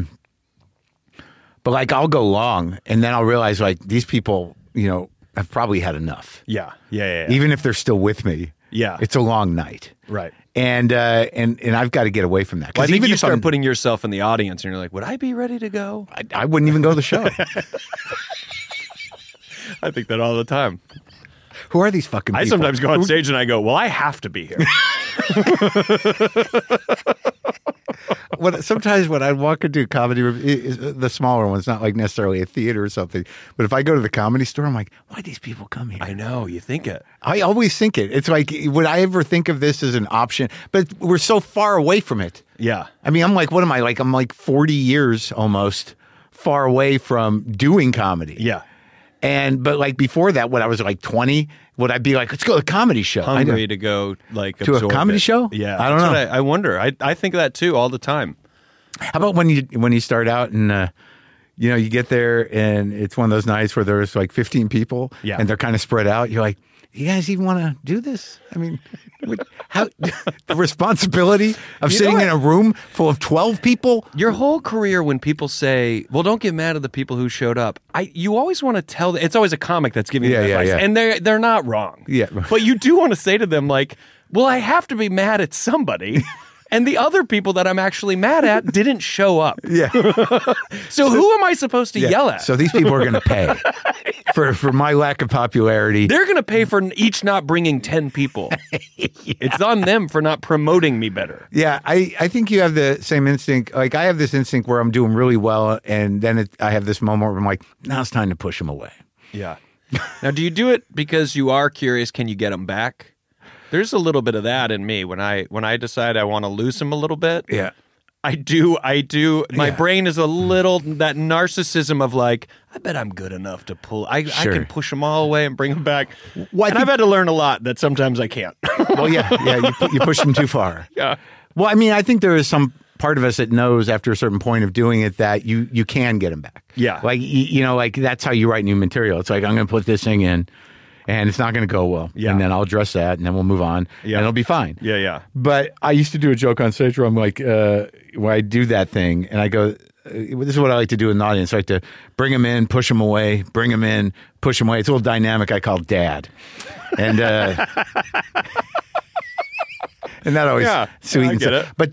But like, I'll go long and then I'll realize like these people, have probably had enough. Yeah. Even if they're still with me. Yeah. It's a long night. Right. And I've got to get away from that. Well, I think even you start putting yourself in the audience and you're like, would I be ready to go? I wouldn't even go to the show. I think that all the time. Who are these fucking people? I sometimes go on stage and I go, well, I have to be here. Sometimes when I walk into a comedy room, the smaller ones, not like necessarily a theater or something, but if I go to the Comedy Store, I'm like, why do these people come here? I know, you think it. I always think it. It's like, would I ever think of this as an option? But we're so far away from it. Yeah. I mean, I'm like, what am I like? I'm like 40 years almost far away from doing comedy. Yeah. But like before that, when I was like 20, would I be like, let's go to a comedy show? Hungry to go like to a comedy show? Yeah. I don't know. I wonder. I think of that too all the time. How about when you start out and you get there and it's one of those nights where there's like 15 people and they're kind of spread out. You're like, you guys even want to do this? I mean, how the responsibility of sitting in a room full of 12 people? Your whole career, when people say, well, don't get mad at the people who showed up, you always want to tell them, it's always a comic that's giving you advice. Yeah. And they're not wrong. Yeah. But you do want to say to them, like, well, I have to be mad at somebody. And the other people that I'm actually mad at didn't show up. Yeah. So who am I supposed to yell at? So these people are going to pay for my lack of popularity. They're going to pay for each not bringing 10 people. It's on them for not promoting me better. Yeah, I think you have the same instinct. Like, I have this instinct where I'm doing really well, and then I have this moment where I'm like, now it's time to push them away. Yeah. Now, do you do it because you are curious, can you get them back? There's a little bit of that in me when I decide I want to lose him a little bit. Yeah. I do. My brain is a little, that narcissism of like, I bet I'm good enough to pull. I can push them all away and bring them back. Well, I've had to learn a lot that sometimes I can't. Well, yeah. You push them too far. Yeah. Well, I mean, I think there is some part of us that knows after a certain point of doing it that you can get them back. Yeah. Like, like that's how you write new material. It's like, I'm going to put this thing in. And it's not going to go well. Yeah. And then I'll address that, and then we'll move on. Yeah. And it'll be fine. Yeah. But I used to do a joke on stage where I'm like, when I do that thing, and I go, this is what I like to do in the audience. I like to bring them in, push them away, bring them in, push them away. It's a little dynamic I call dad. And and that always sweetens it. But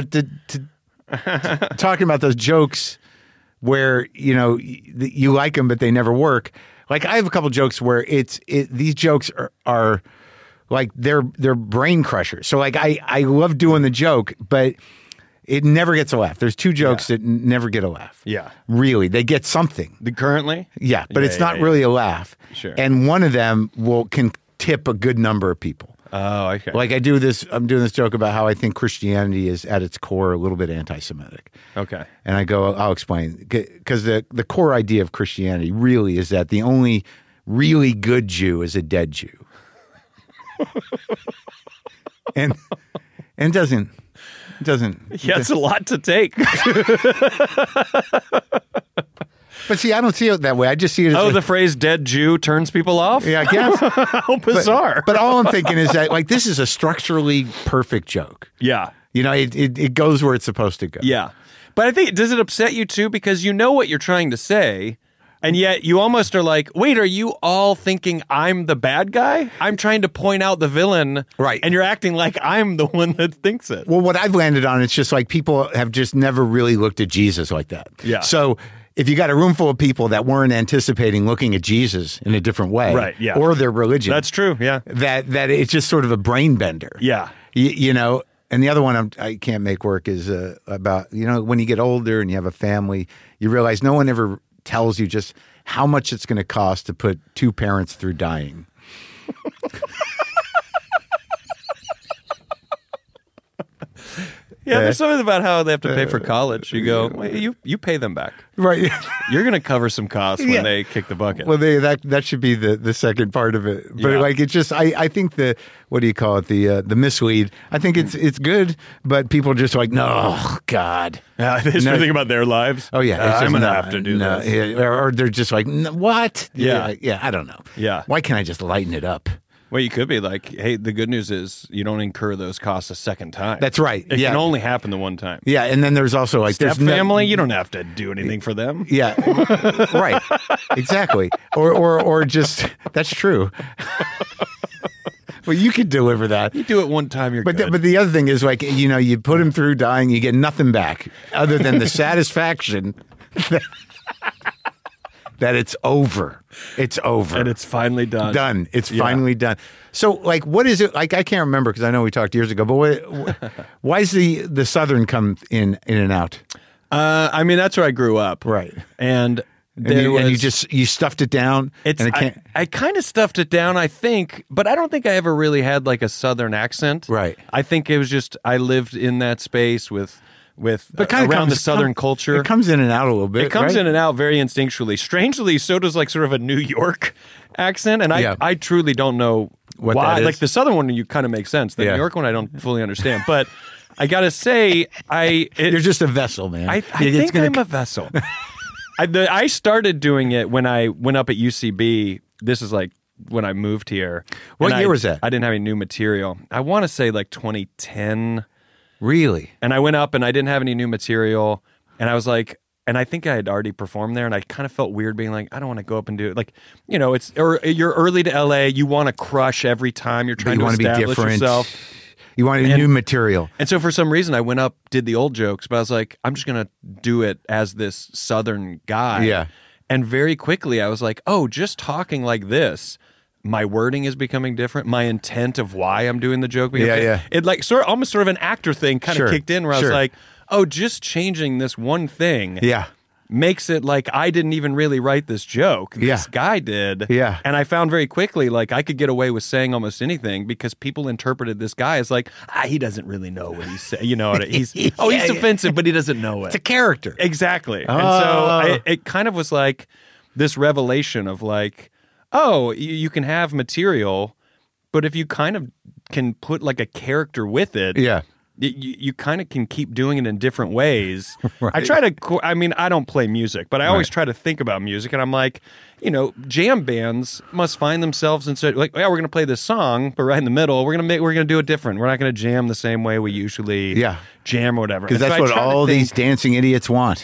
talking about those jokes where, you like them, but they never work. Like I have a couple jokes where these jokes are like they're brain crushers. So like I love doing the joke, but it never gets a laugh. There's two jokes that never get a laugh. Yeah. Really. They get something. Currently? Yeah, but it's not really a laugh. Sure. And one of them can tip a good number of people. Oh, okay. Like I'm doing this joke about how I think Christianity is at its core a little bit anti-Semitic. Okay. And I go, I'll explain. Because the core idea of Christianity really is that the only really good Jew is a dead Jew. and doesn't. Yeah, it's a lot to take. But see, I don't see it that way. I just see it as the phrase "dead Jew" turns people off? Yeah, I guess. How bizarre. But all I'm thinking is that, like, this is a structurally perfect joke. Yeah. It goes where it's supposed to go. Yeah. But I think, does it upset you too? Because you know what you're trying to say, and yet you almost are like, wait, are you all thinking I'm the bad guy? I'm trying to point out the villain. Right. And you're acting like I'm the one that thinks it. Well, what I've landed on, it's just like people have just never really looked at Jesus like that. Yeah. So if you got a room full of people that weren't anticipating looking at Jesus in a different way, right, yeah, or their religion. That's true, yeah. That it's just sort of a brain bender. Yeah. And the other one I can't make work is about, when you get older and you have a family, you realize no one ever tells you just how much it's going to cost to put two parents through dying. Yeah, there's something about how they have to pay for college. You go, well, you pay them back. Right. You're going to cover some costs when they kick the bucket. Well, that should be the second part of it. But like it's just I think what do you call it? The mislead. I think it's good, but people are just like, no, God. They just think about their lives. Oh yeah, I'm going to have to do this. Yeah, or they're just like, what? Yeah. I don't know. Yeah. Why can't I just lighten it up? Well, you could be like, hey, the good news is you don't incur those costs a second time. That's right. It can only happen the one time. Yeah, and then there's also like step family, you don't have to do anything for them. Yeah, right. Exactly. Or just that's true. Well, you could deliver that. You do it one time, you're good. But the other thing is like you put him through dying, you get nothing back other than the satisfaction that it's over. It's over. And it's finally done. Done. It's finally done. So, like, what is it? Like, I can't remember because I know we talked years ago, but why is the Southern come in and out? I mean, that's where I grew up. Right. And you stuffed it down? I kind of stuffed it down, I think, but I don't think I ever really had, like, a Southern accent. Right. I think it was just I lived in that space with around the Southern culture. It comes in and out a little bit. It comes in and out very instinctually. Strangely, so does like sort of a New York accent, and I truly don't know what why. That is. Like the Southern one, you kind of make sense. The New York one, I don't fully understand. But I gotta say, you're just a vessel, man. I think I'm a vessel. I started doing it when I went up at UCB. This is like when I moved here. What year was that? I didn't have any new material. I want to say like 2010. Really? And I went up and I didn't have any new material. And I was like, and I think I had already performed there. And I kind of felt weird being like, I don't want to go up and do it. Like, you're early to LA. You want to crush every time you're trying to establish yourself. You want new material. And so for some reason, I went up, did the old jokes, but I was like, I'm just going to do it as this Southern guy. Yeah. And very quickly, I was like, oh, just talking like this, my wording is becoming different. My intent of why I'm doing the joke. It like almost sort of an actor thing kind of kicked in where I was like, oh, just changing this one thing. Yeah. Makes it like I didn't even really write this joke. This guy did. Yeah. And I found very quickly like I could get away with saying almost anything because people interpreted this guy as like, he doesn't really know what he's saying. You know, he's offensive, but he doesn't know it. It's a character. Exactly. And so it kind of was like this revelation of like, oh, you can have material, but if you kind of can put like a character with it, you kind of can keep doing it in different ways. Right. I don't play music, but I always try to think about music, and I'm like, jam bands must find themselves in like, yeah, we're going to play this song, but right in the middle, we're going to do it different. We're not going to jam the same way we usually jam or whatever. Because that's what all these dancing idiots want.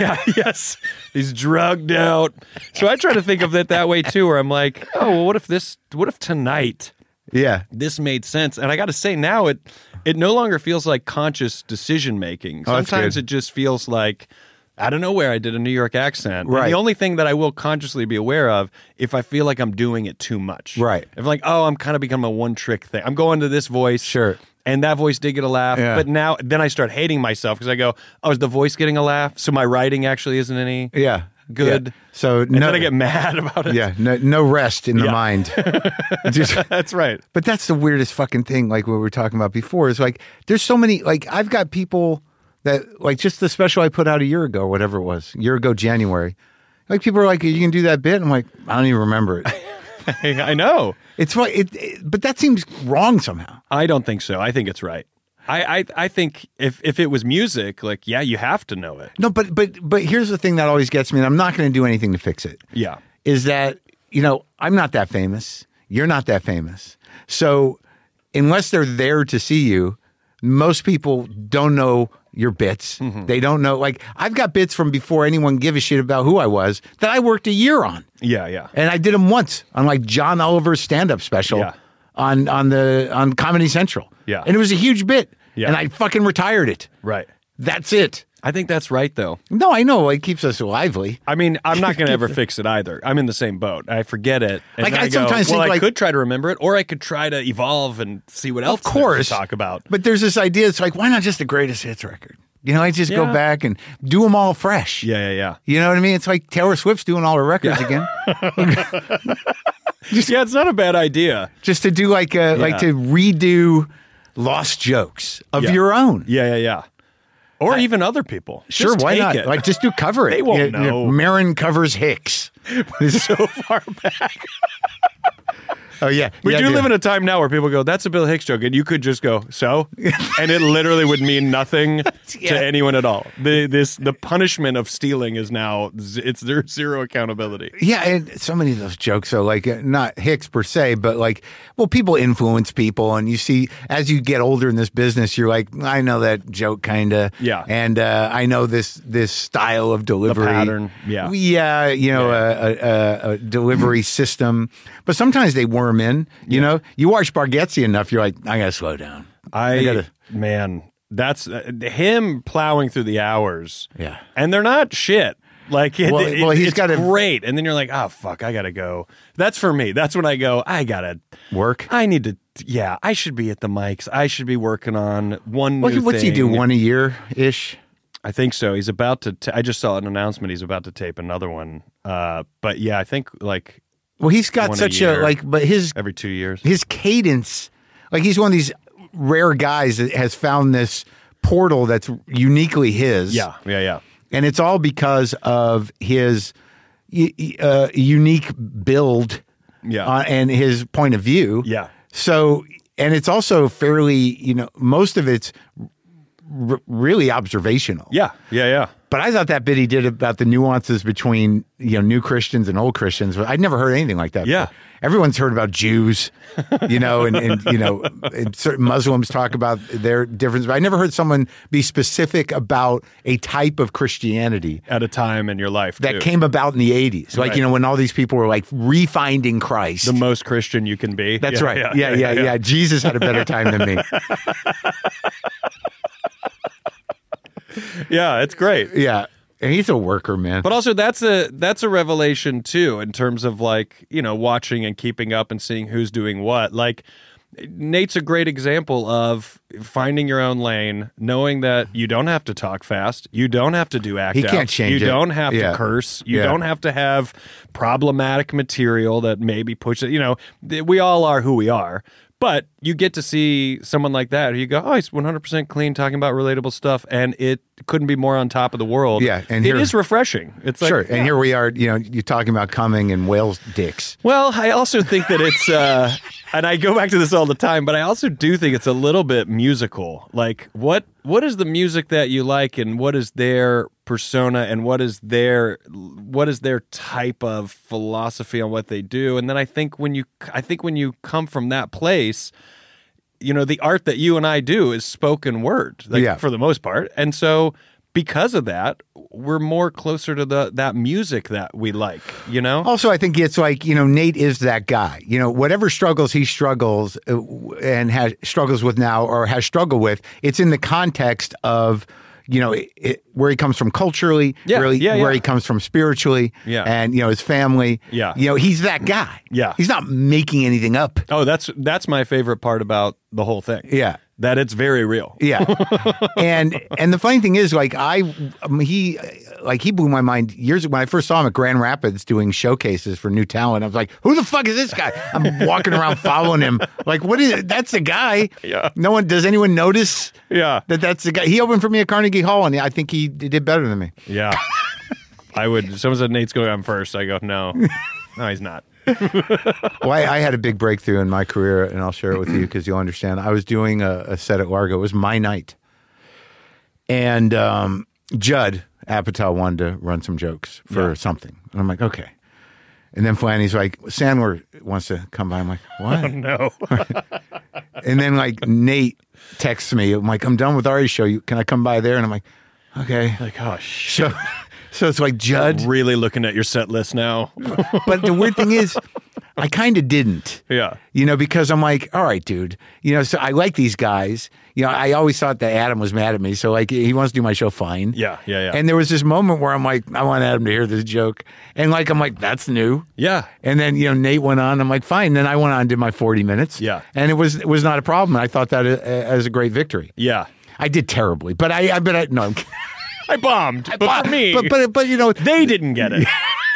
Yes. These drugged out. So I try to think of it that way too, where I'm like, oh, well, what if tonight this made sense? And I got to say now it no longer feels like conscious decision making. Sometimes it just feels like, I don't know where I did a New York accent. Right. And the only thing that I will consciously be aware of if I feel like I'm doing it too much. Right. If I'm like, oh, I'm kind of becoming a one-trick thing. I'm going to this voice. Sure. And that voice did get a laugh. Yeah. But then I start hating myself because I go, oh, is the voice getting a laugh? So my writing actually isn't any good. Yeah. So then I get mad about it. Yeah. No rest in the mind. That's right. But that's the weirdest fucking thing, like what we were talking about before, is like there's so many, like I've got people that, like, just the special I put out a year ago, or whatever it was, January. Like, people are like, you can do that bit? I'm like, I don't even remember it. I know. It's right, but that seems wrong somehow. I don't think so. I think it's right. I think if it was music, like, yeah, you have to know it. No, but here's the thing that always gets me, and I'm not going to do anything to fix it. Yeah. Is that, I'm not that famous. You're not that famous. So unless they're there to see you, most people don't know your bits. Mm-hmm. They don't know. Like, I've got bits from before anyone gave a shit about who I was that I worked a year on. Yeah. And I did them once on like John Oliver's stand-up special on Comedy Central. Yeah. And it was a huge bit. Yeah. And I fucking retired it. Right. That's it. I think that's right, though. No, I know. It keeps us lively. I mean, I'm not going to ever fix it either. I'm in the same boat. I forget it. And like, I sometimes think, I could try to remember it, or I could try to evolve and see what else to talk about. But there's this idea. It's like, why not just the greatest hits record? I just go back and do them all fresh. Yeah. You know what I mean? It's like Taylor Swift's doing all her records again. It's not a bad idea. Just to do like to redo lost jokes of your own. Yeah. Or even other people. Sure, just why take not? It. Like, just do cover it. They won't know. Marin covers Hicks. So far back. Oh, yeah. We do live in a time now where people go, that's a Bill Hicks joke. And you could just go, so? And it literally would mean nothing to anyone at all. The punishment of stealing is now, there's zero accountability. Yeah, and so many of those jokes are like, not Hicks per se, but like, well, people influence people. And you see, as you get older in this business, you're like, I know that joke kind of. Yeah. And I know this style of delivery. The pattern. Yeah. Yeah, a delivery system. But sometimes they worm in, you know, you watch Bargatze enough, you're like, I gotta slow down. Man, that's him plowing through the hours. Yeah. And they're not shit. Like, he's got great. And then you're like, oh, fuck, I gotta go. That's for me. That's when I go, I gotta work. I need to, I should be at the mics. I should be working on one new thing. What's he do, one a year-ish? I think so. He's about to, I just saw an announcement. He's about to tape another one. But yeah, I think like, well, he's got such but his every 2 years, his cadence, like he's one of these rare guys that has found this portal that's uniquely his. Yeah. And it's all because of his unique build, and his point of view. Yeah. So, and it's also fairly, most of it's really observational. Yeah. But I thought that bit he did about the nuances between, new Christians and old Christians, I'd never heard anything like that. Yeah. Before. Everyone's heard about Jews, and certain Muslims talk about their difference. But I never heard someone be specific about a type of Christianity at a time in your life that came about in the 80s. Like, when all these people were like refinding Christ. The most Christian you can be. That's right. Yeah. Jesus had a better time than me. Yeah, it's great. Yeah. And he's a worker, man. But also that's a revelation too, in terms of like, watching and keeping up and seeing who's doing what. Like, Nate's a great example of finding your own lane, knowing that you don't have to talk fast, you don't have to do act out. He can't change it. You don't have to curse. You don't have to have problematic material that maybe pushes it. We all are who we are. But you get to see someone like that who you go, oh, he's 100% clean, talking about relatable stuff, and it couldn't be more on top of the world. Yeah, and it is refreshing. It's like, sure, and here we are, you're talking about coming and whales' dicks. Well, I also think that it's And I go back to this all the time, but I also do think it's a little bit musical. Like, what is the music that you like, and what is their persona, and what is their type of philosophy on what they do? And then I think when you come from that place, you know, the art that you and I do is spoken word, for the most part, and so because of that, we're more closer to that music that we like, you know? Also, I think it's like, you know, Nate is that guy. You know, whatever struggles he struggles and struggles with now or has struggled with, it's in the context of, you know, where he comes from culturally, where he comes from spiritually, and, you know, his family. Yeah. You know, he's that guy. Yeah. He's not making anything up. Oh, that's my favorite part about the whole thing. Yeah. That it's very real. Yeah. and the funny thing is, like, he blew my mind years when I first saw him at Grand Rapids doing showcases for new talent. I was like, who the fuck is this guy? I'm walking around following him. Like, what is it? That's the guy. Yeah. Does anyone notice? Yeah. That's the guy. He opened for me at Carnegie Hall, and I think he did better than me. Yeah. Someone said Nate's going on first. I go, no, he's not. Well, I had a big breakthrough in my career, and I'll share it with you because you'll understand. I was doing a set at Largo. It was my night. And Judd Apatow wanted to run some jokes for something. And I'm like, okay. And then Flanny's like, Sandler wants to come by. I'm like, what? Oh, no. And then, like, Nate texts me. I'm like, I'm done with Ari's show. Can I come by there? And I'm like, okay. Like, oh, shit. So it's like Judd. I'm really looking at your set list now. But the weird thing is, I kind of didn't. Yeah. You know, because I'm like, all right, dude. You know, so I like these guys. You know, I always thought that Adam was mad at me. So, like, he wants to do my show, fine. Yeah. And there was this moment where I'm like, I want Adam to hear this joke. And, like, I'm like, that's new. Yeah. And then, you know, Nate went on. I'm like, fine. Then I went on and did my 40 minutes. Yeah. And it was not a problem. I thought that as a great victory. Yeah. I did terribly. But no, I'm kidding. I bombed, but for me, but you know, they didn't get it.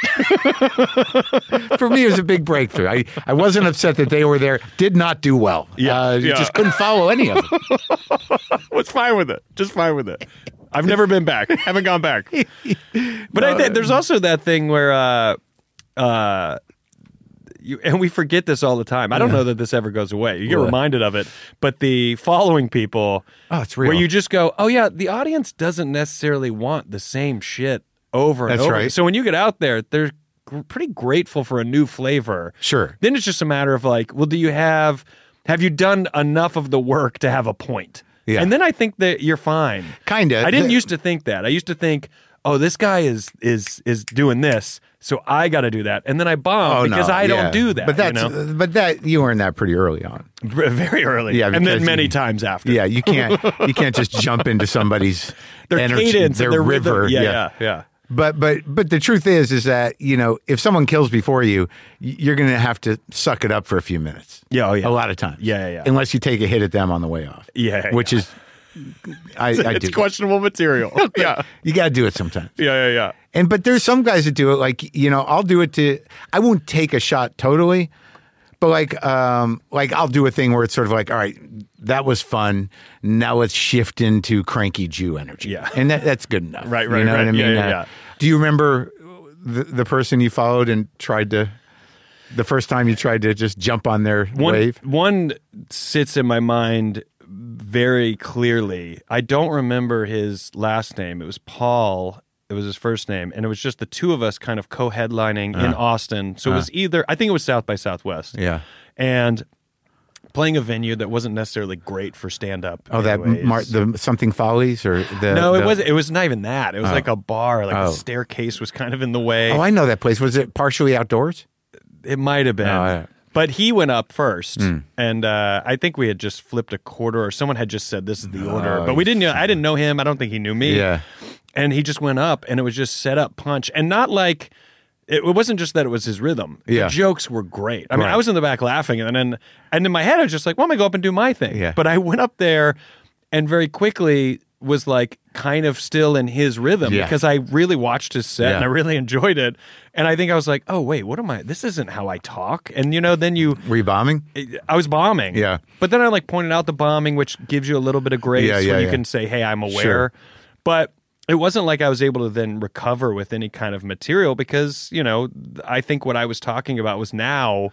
For me, it was a big breakthrough. I wasn't upset that they were there. Did not do well. Just couldn't follow any of it. Was fine with it. Just fine with it. I've never been back. Haven't gone back. But I think there's also that thing where, and we forget this all the time. I don't know that this ever goes away. You get reminded of it. But the following people, it's real. Where you just go, oh yeah, the audience doesn't necessarily want the same shit over and over. Right. So when you get out there, they're pretty grateful for a new flavor. Sure. Then it's just a matter of like, well, have you done enough of the work to have a point? Yeah. And then I think that you're fine. Kind of. I didn't used to think that. I used to think, oh, this guy is doing this, so I got to do that, and then I bomb because I don't do that. But that you earned that pretty early on, very early, and then many times after. Yeah, you can't just jump into somebody's energy, cadence, their river. Yeah. But the truth is that, you know, if someone kills before you, you're going to have to suck it up for a few minutes. Yeah, a lot of times. Yeah. Unless you take a hit at them on the way off. Yeah. Which is. It's questionable material. Yeah, you got to do it sometimes. Yeah. But there's some guys that do it. Like, you know, I'll do it I won't take a shot totally, but like I'll do a thing where it's sort of like, all right, that was fun. Now let's shift into cranky Jew energy. Yeah, and that's good enough. Right. You know what I mean? Yeah. Do you remember the person you followed and tried to? The first time you tried to just jump on their wave? One sits in my mind very clearly. I don't remember his last name. It was Paul. It was his first name. And it was just the two of us kind of co-headlining in Austin. So it was I think it was South by Southwest. Yeah. And playing a venue that wasn't necessarily great for stand-up. Oh, the Something Follies? Or No, it was not even that. It was like a bar. Like the staircase was kind of in the way. Oh, I know that place. Was it partially outdoors? It might have been. Oh, yeah. But he went up first, and I think we had just flipped a quarter, or someone had just said this is the order. But we didn't know. I didn't know him. I don't think he knew me. Yeah. And he just went up, and it was just set up punch, and not like it wasn't just that it was his rhythm. Yeah. The jokes were great. I mean, I was in the back laughing, and in my head I was just like, "Well, I'm gonna go up and do my thing." Yeah. But I went up there, and very quickly was like kind of still in his rhythm because I really watched his set and I really enjoyed it. And I think I was like, oh, wait, what am I? This isn't how I talk. And, you know, then Were you bombing? I was bombing. Yeah. But then I like pointed out the bombing, which gives you a little bit of grace when you can say, hey, I'm aware. Sure. But it wasn't like I was able to then recover with any kind of material because, you know, I think what I was talking about was now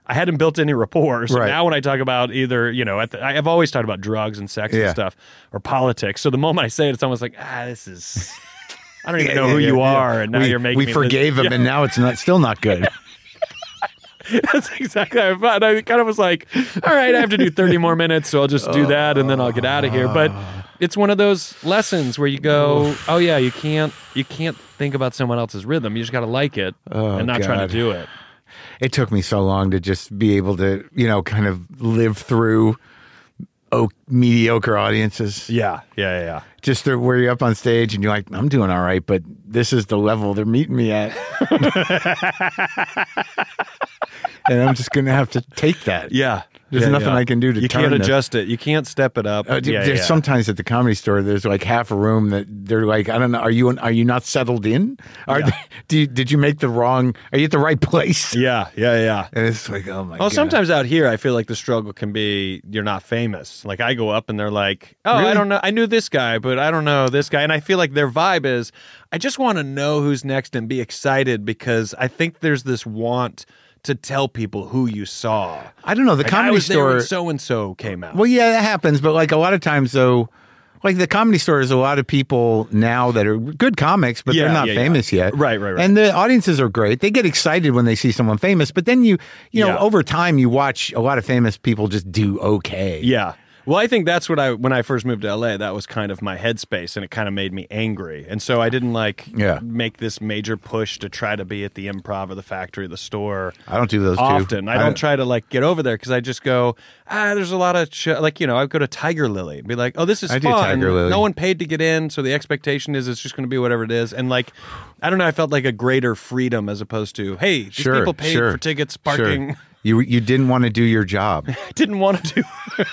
I hadn't built any rapport. So now when I talk about either, I've always talked about drugs and sex and stuff or politics. So the moment I say it, it's almost like, this is, I don't even know who you are. And now you're making me. We forgave him and now it's still not good. That's exactly how I thought. I kind of was like, all right, I have to do 30 more minutes, so I'll just do that and then I'll get out of here. But it's one of those lessons where you go, oh yeah, you can't think about someone else's rhythm. You just got to like it and not try to do it. It took me so long to just be able to, kind of live through mediocre audiences. Yeah. Just where you're up on stage and you're like, I'm doing all right, but this is the level they're meeting me at. And I'm just going to have to take that. Yeah. There's nothing I can do to You can't adjust it. You can't step it up. There's sometimes at the Comedy Store, there's like half a room that they're like, I don't know, are you not settled in? Did you make are you at the right place? Yeah. And it's like, oh my God. Well, sometimes out here, I feel like the struggle can be you're not famous. Like I go up and they're like, really? I don't know. I knew this guy, but I don't know this guy. And I feel like their vibe is, I just want to know who's next and be excited because I think there's this want to tell people who you saw. I don't know. The Comedy Store. So and so came out. Well, yeah, that happens. But like a lot of times, though, like the Comedy Store is a lot of people now that are good comics, but they're not famous yet. Right. And the audiences are great. They get excited when they see someone famous. But then you know, over time, you watch a lot of famous people just do okay. Yeah. Well, I think that's what when I first moved to LA, that was kind of my headspace, and it kind of made me angry. And so I didn't make this major push to try to be at the Improv or the Factory or the Store. I don't do those often. I don't try to get over there because I just go, there's a lot of I go to Tiger Lily and be like, oh, this is fun. do Tiger Lily. No one paid to get in, so the expectation is it's just going to be whatever it is. And I don't know, I felt like a greater freedom as opposed to, hey, these people paid for tickets, parking. Sure. You didn't want to do your job. I didn't want to do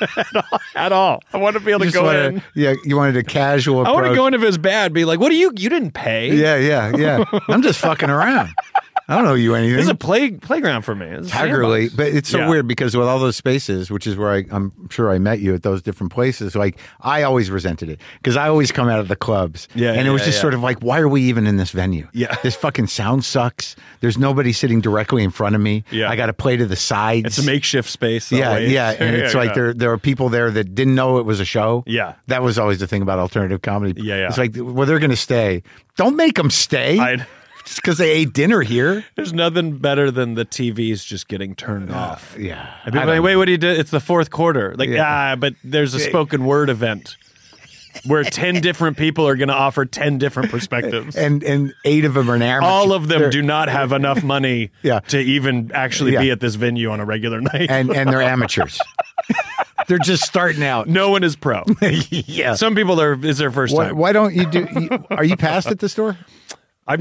at all. I wanted to be able to go in. Yeah, you wanted a casual approach. I want to go in if it was bad, be like, what you didn't pay. Yeah. I'm just fucking around. I don't owe you anything. This is a playground for me. Tiger Lily, but it's so weird because with all those spaces, which is where I'm sure I met you at those different places, I always resented it because I always come out of the clubs. And it was just sort of like, why are we even in this venue? Yeah. This fucking sound sucks. There's nobody sitting directly in front of me. Yeah. I got to play to the sides. It's a makeshift space. Yeah. And it's there are people there that didn't know it was a show. Yeah. That was always the thing about alternative comedy. Yeah. It's like, well, they're going to stay. Don't make them stay. Just because they ate dinner here. There's nothing better than the TVs just getting turned off. Yeah. I'd be like, wait, what do you do? It's the fourth quarter. But there's a spoken word event where 10 different people are going to offer 10 different perspectives. And 8 of them are amateurs. All of them do not have enough money to even actually be at this venue on a regular night. And they're amateurs. They're just starting out. No one is pro. Yeah. Some people is their first time. Why don't you do... Are you passed at the store? I've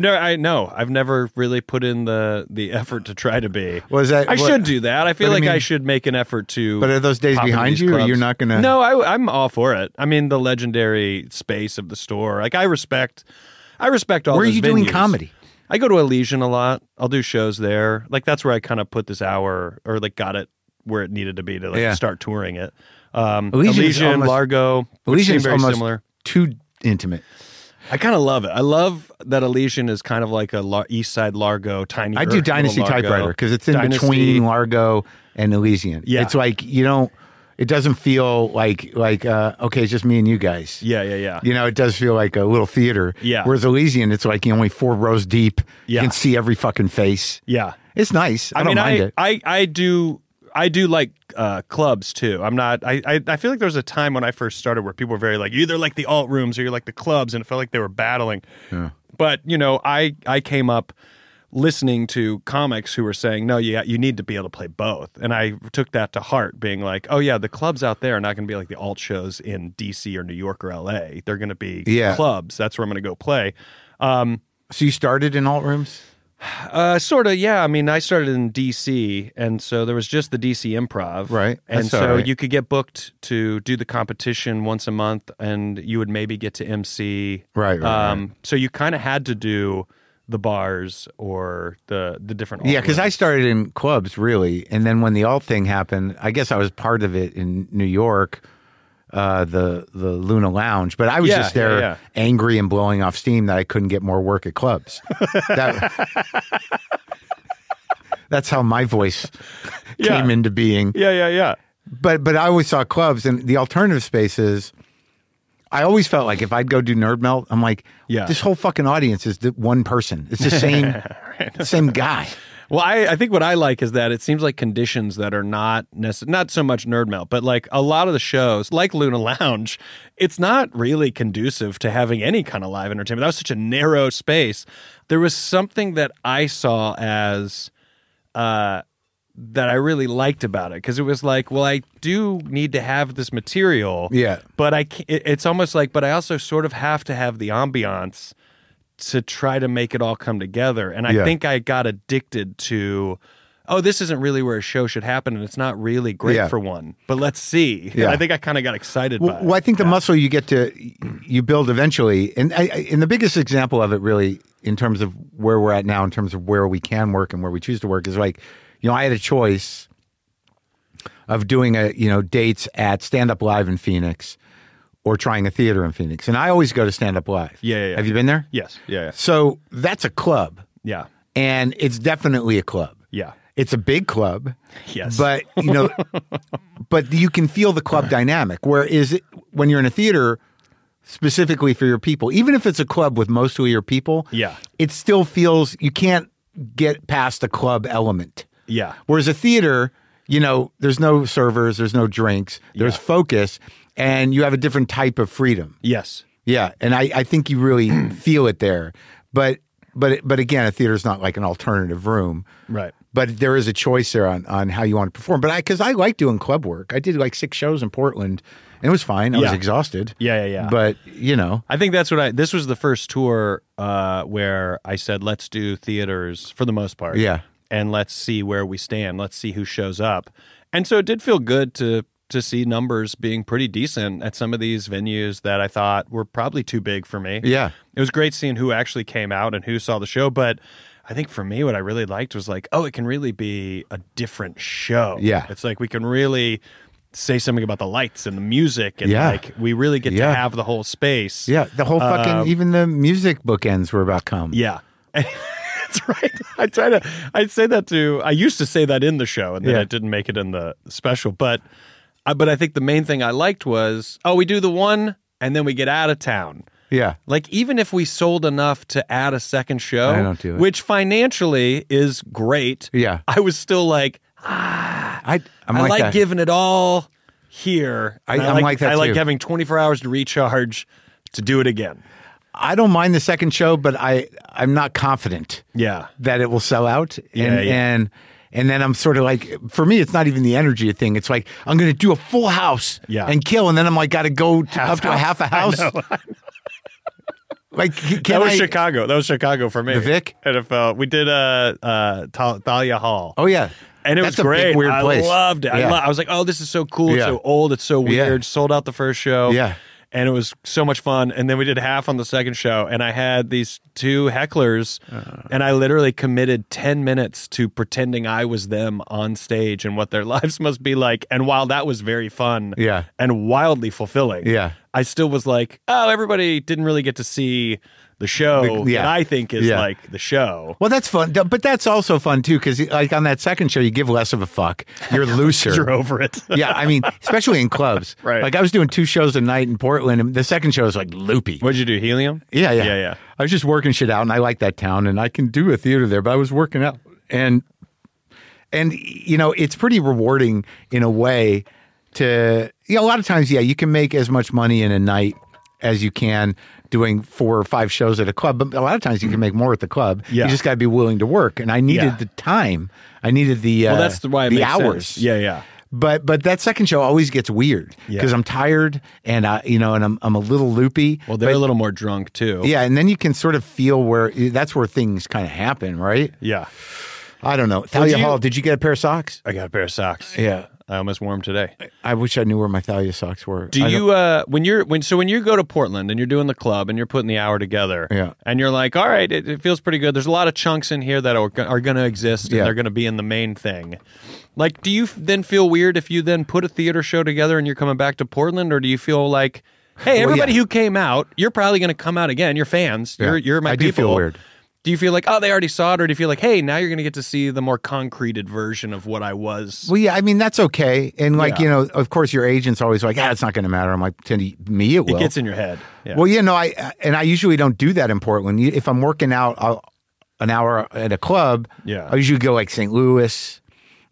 never really put in the effort to try to be. I should do that. I feel like I should make an effort to. But are those days behind you, or you're not going to? No, I'm all for it. I mean, the legendary space of the store. I respect all. Where are you doing venues. comedy? I go to Elysian a lot. I'll do shows there. That's where I kind of put this hour, or got it where it needed to be to start touring it. Elysian, Largo. Elysian very almost similar. Too intimate. I kind of love it. I love that Elysian is kind of like a East Side Largo, tiny. I do Dynasty Typewriter because it's in between Largo and Elysian. Yeah. It's like it doesn't feel like okay, it's just me and you guys. Yeah. It does feel like a little theater. Yeah. Whereas Elysian, it's like you're only 4 rows deep. Yeah. You can see every fucking face. Yeah. It's nice. I don't mind it. I do like clubs too. I'm not. I feel like there was a time when I first started where people were very you either like the alt rooms or you like the clubs, and it felt like they were battling. Yeah. But I came up listening to comics who were saying, no, you need to be able to play both, and I took that to heart, being like, oh yeah, the clubs out there are not going to be like the alt shows in DC or New York or LA. They're going to be clubs. That's where I'm going to go play. So you started in alt rooms? Sort of, yeah. I mean, I started in D.C., and so there was just the D.C. Improv. Right. And you could get booked to do the competition once a month, and you would maybe get to MC. Right. So you kind of had to do the bars or the different alt because rooms. I started in clubs, really. And then when the alt thing happened, I guess I was part of it in New York, the Luna Lounge, but I was just there angry and blowing off steam that I couldn't get more work at clubs. That's how my voice came into being. Yeah. But I always saw clubs and the alternative spaces. I always felt like if I'd go do Nerd Melt, I'm like, this whole fucking audience is one person. It's the same, same guy. Well, I think what I like is that it seems like conditions that are not so much Nerd Melt, but like a lot of the shows, like Luna Lounge, it's not really conducive to having any kind of live entertainment. That was such a narrow space. There was something that I saw as that I really liked about it, because it was like, well, I do need to have this material, but it's almost like, but I also sort of have to have the ambiance to try to make it all come together. And I think I got addicted to, this isn't really where a show should happen, and it's not really great for one, but let's see. I think I kind of got excited by it. Well, I think the muscle you build eventually, and the biggest example of it really, in terms of where we're at now, in terms of where we can work and where we choose to work, is like, I had a choice of doing dates at Stand Up Live in Phoenix or trying a theater in Phoenix. And I always go to Stand Up Live. Yeah. Have you been there? Yes. Yeah. So that's a club. Yeah. And it's definitely a club. Yeah. It's a big club. Yes. But, but you can feel the club dynamic. Whereas when you're in a theater, specifically for your people, even if it's a club with mostly your people, it still feels, you can't get past the club element. Yeah. Whereas a theater, there's no servers, there's no drinks, there's focus, and you have a different type of freedom. Yes. Yeah, and I think you really feel it there. But again, a theater's not like an alternative room. Right. But there is a choice there on how you want to perform. But because I like doing club work. I did like 6 shows in Portland, and it was fine. I was exhausted. Yeah. But, I think that's what this was the first tour where I said, let's do theaters for the most part. Yeah. And let's see where we stand. Let's see who shows up. And so it did feel good to see numbers being pretty decent at some of these venues that I thought were probably too big for me. Yeah. It was great seeing who actually came out and who saw the show. But I think for me, what I really liked was like, it can really be a different show. Yeah. It's like we can really say something about the lights and the music. And like we really get to have the whole space. Yeah. The whole fucking, even the music bookends were about come. Yeah. That's right. I used to say that in the show, and then it didn't make it in the special. But I think the main thing I liked was, we do the one, and then we get out of town. Yeah. Like, even if we sold enough to add a second show, I don't do it. Which financially is great. Yeah. I was still like, I like giving it all here. I'm like that too. I like having 24 hours to recharge to do it again. I don't mind the second show, but I'm not confident that it will sell out. And then I'm sort of like, for me, it's not even the energy thing. It's like, I'm going to do a full house and kill. And then I'm like, got to go up to a half a house. I know. Like, that was Chicago. That was Chicago for me. The Vic? NFL. We did Thalia Hall. Oh, yeah. And it was great. Big, weird place. I loved it. Yeah. I was like, this is so cool. It's so old. It's so weird. Sold out the first show. Yeah. And it was so much fun. And then we did half on the second show. And I had these 2 hecklers. And I literally committed 10 minutes to pretending I was them on stage and what their lives must be like. And while that was very fun and wildly fulfilling, I still was like, everybody didn't really get to see the show that I think is like the show. Well, that's fun. But that's also fun, too, because like on that second show, you give less of a fuck. You're looser. You're over it. Yeah, I mean, especially in clubs. Right. Like I was doing 2 shows a night in Portland, and the second show was like loopy. What'd you do, Helium? Yeah. I was just working shit out, and I like that town, and I can do a theater there, but I was working out. And it's pretty rewarding in a way to, a lot of times, you can make as much money in a night as you can doing 4 or 5 shows at a club, but a lot of times you can make more at the club. You just got to be willing to work. And I needed the time. I needed the that's why it the makes hours. Sense. Yeah. But that second show always gets weird because I'm tired and and I'm a little loopy. Well, they're a little more drunk too. Yeah, and then you can sort of feel that's where things kind of happen, right? Yeah. I don't know. Thalia Hall, did you get a pair of socks? I got a pair of socks. Yeah. I almost wore them today. I wish I knew where my Thalia socks were. Do you when you go to Portland and you're doing the club and you're putting the hour together, and you're like, all right, it feels pretty good. There's a lot of chunks in here that are going to exist and they're going to be in the main thing. Like, do you then feel weird if you then put a theater show together and you're coming back to Portland, or do you feel like, hey, everybody who came out, you're probably going to come out again. You're fans. You're my people. I do feel weird. Do you feel like, oh, they already saw it? Or do you feel like, hey, now you're going to get to see the more concreted version of what I was? Well, yeah, I mean, that's okay. And like, of course, your agent's always like, it's not going to matter. I'm like, to me, it will. It gets in your head. Yeah. Well, I usually don't do that in Portland. If I'm working out an hour at a club, I usually go like St. Louis.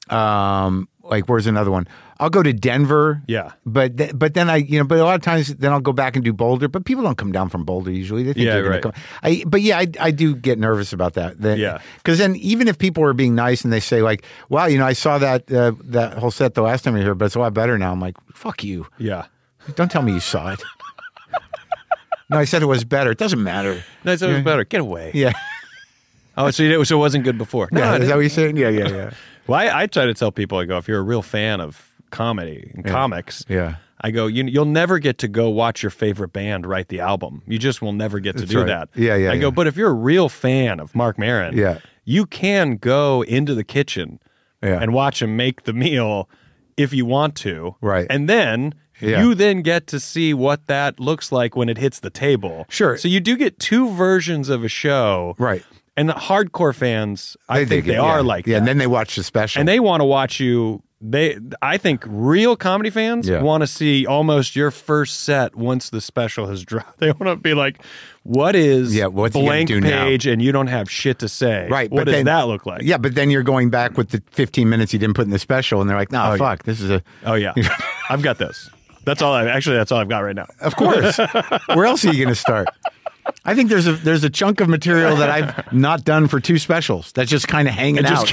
Like, where's another one? I'll go to Denver. Yeah. But then but a lot of times then I'll go back and do Boulder. But people don't come down from Boulder usually. They think they're going to come. I do get nervous about that. Because then even if people are being nice and they say like, wow, I saw that whole set the last time you were here, but it's a lot better now. I'm like, fuck you. Yeah. Don't tell me you saw it. No, I said it was better. It doesn't matter. No, I said it was better. Get away. Yeah. Oh, so it wasn't good before. No, is that what you're saying? Yeah. Well, I try to tell people, I go, if you're a real fan of comedy and comics, I go, you'll never get to go watch your favorite band write the album. You just will never get to do that. Yeah. I go, but if you're a real fan of Marc Maron, you can go into the kitchen and watch him make the meal if you want to. Right. And then you then get to see what that looks like when it hits the table. Sure. So you do get two versions of a show. Right. And the hardcore fans, I think they are like that. Yeah, and then they watch the special. And they want to watch you. I think real comedy fans want to see almost your first set once the special has dropped. They want to be like, what is blank page now? And you don't have shit to say. Right. What does that look like? Yeah, but then you're going back with the 15 minutes you didn't put in the special, and they're like, fuck, this is a... Oh, yeah. I've got this. That's all I've got right now. Of course. Where else are you going to start? I think there's a chunk of material that I've not done for two specials that's just kind of hanging out.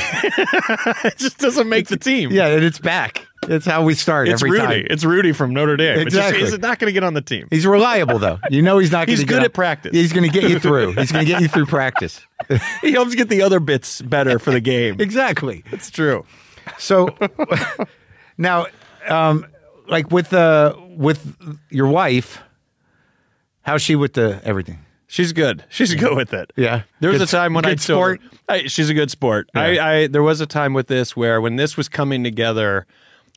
It just doesn't make the team. Yeah, and it's back. It's how we start every time. It's Rudy from Notre Dame. Exactly. He's not going to get on the team. He's reliable, though. He's not going to He's good at practice. He's going to get you through. He's going to get you through practice. He helps get the other bits better for the game. Exactly. It's true. So now, like with your wife, how's she with everything? She's good. She's good with it. Yeah. There was a time when she's a good sport. Yeah. There was a time with this where when this was coming together,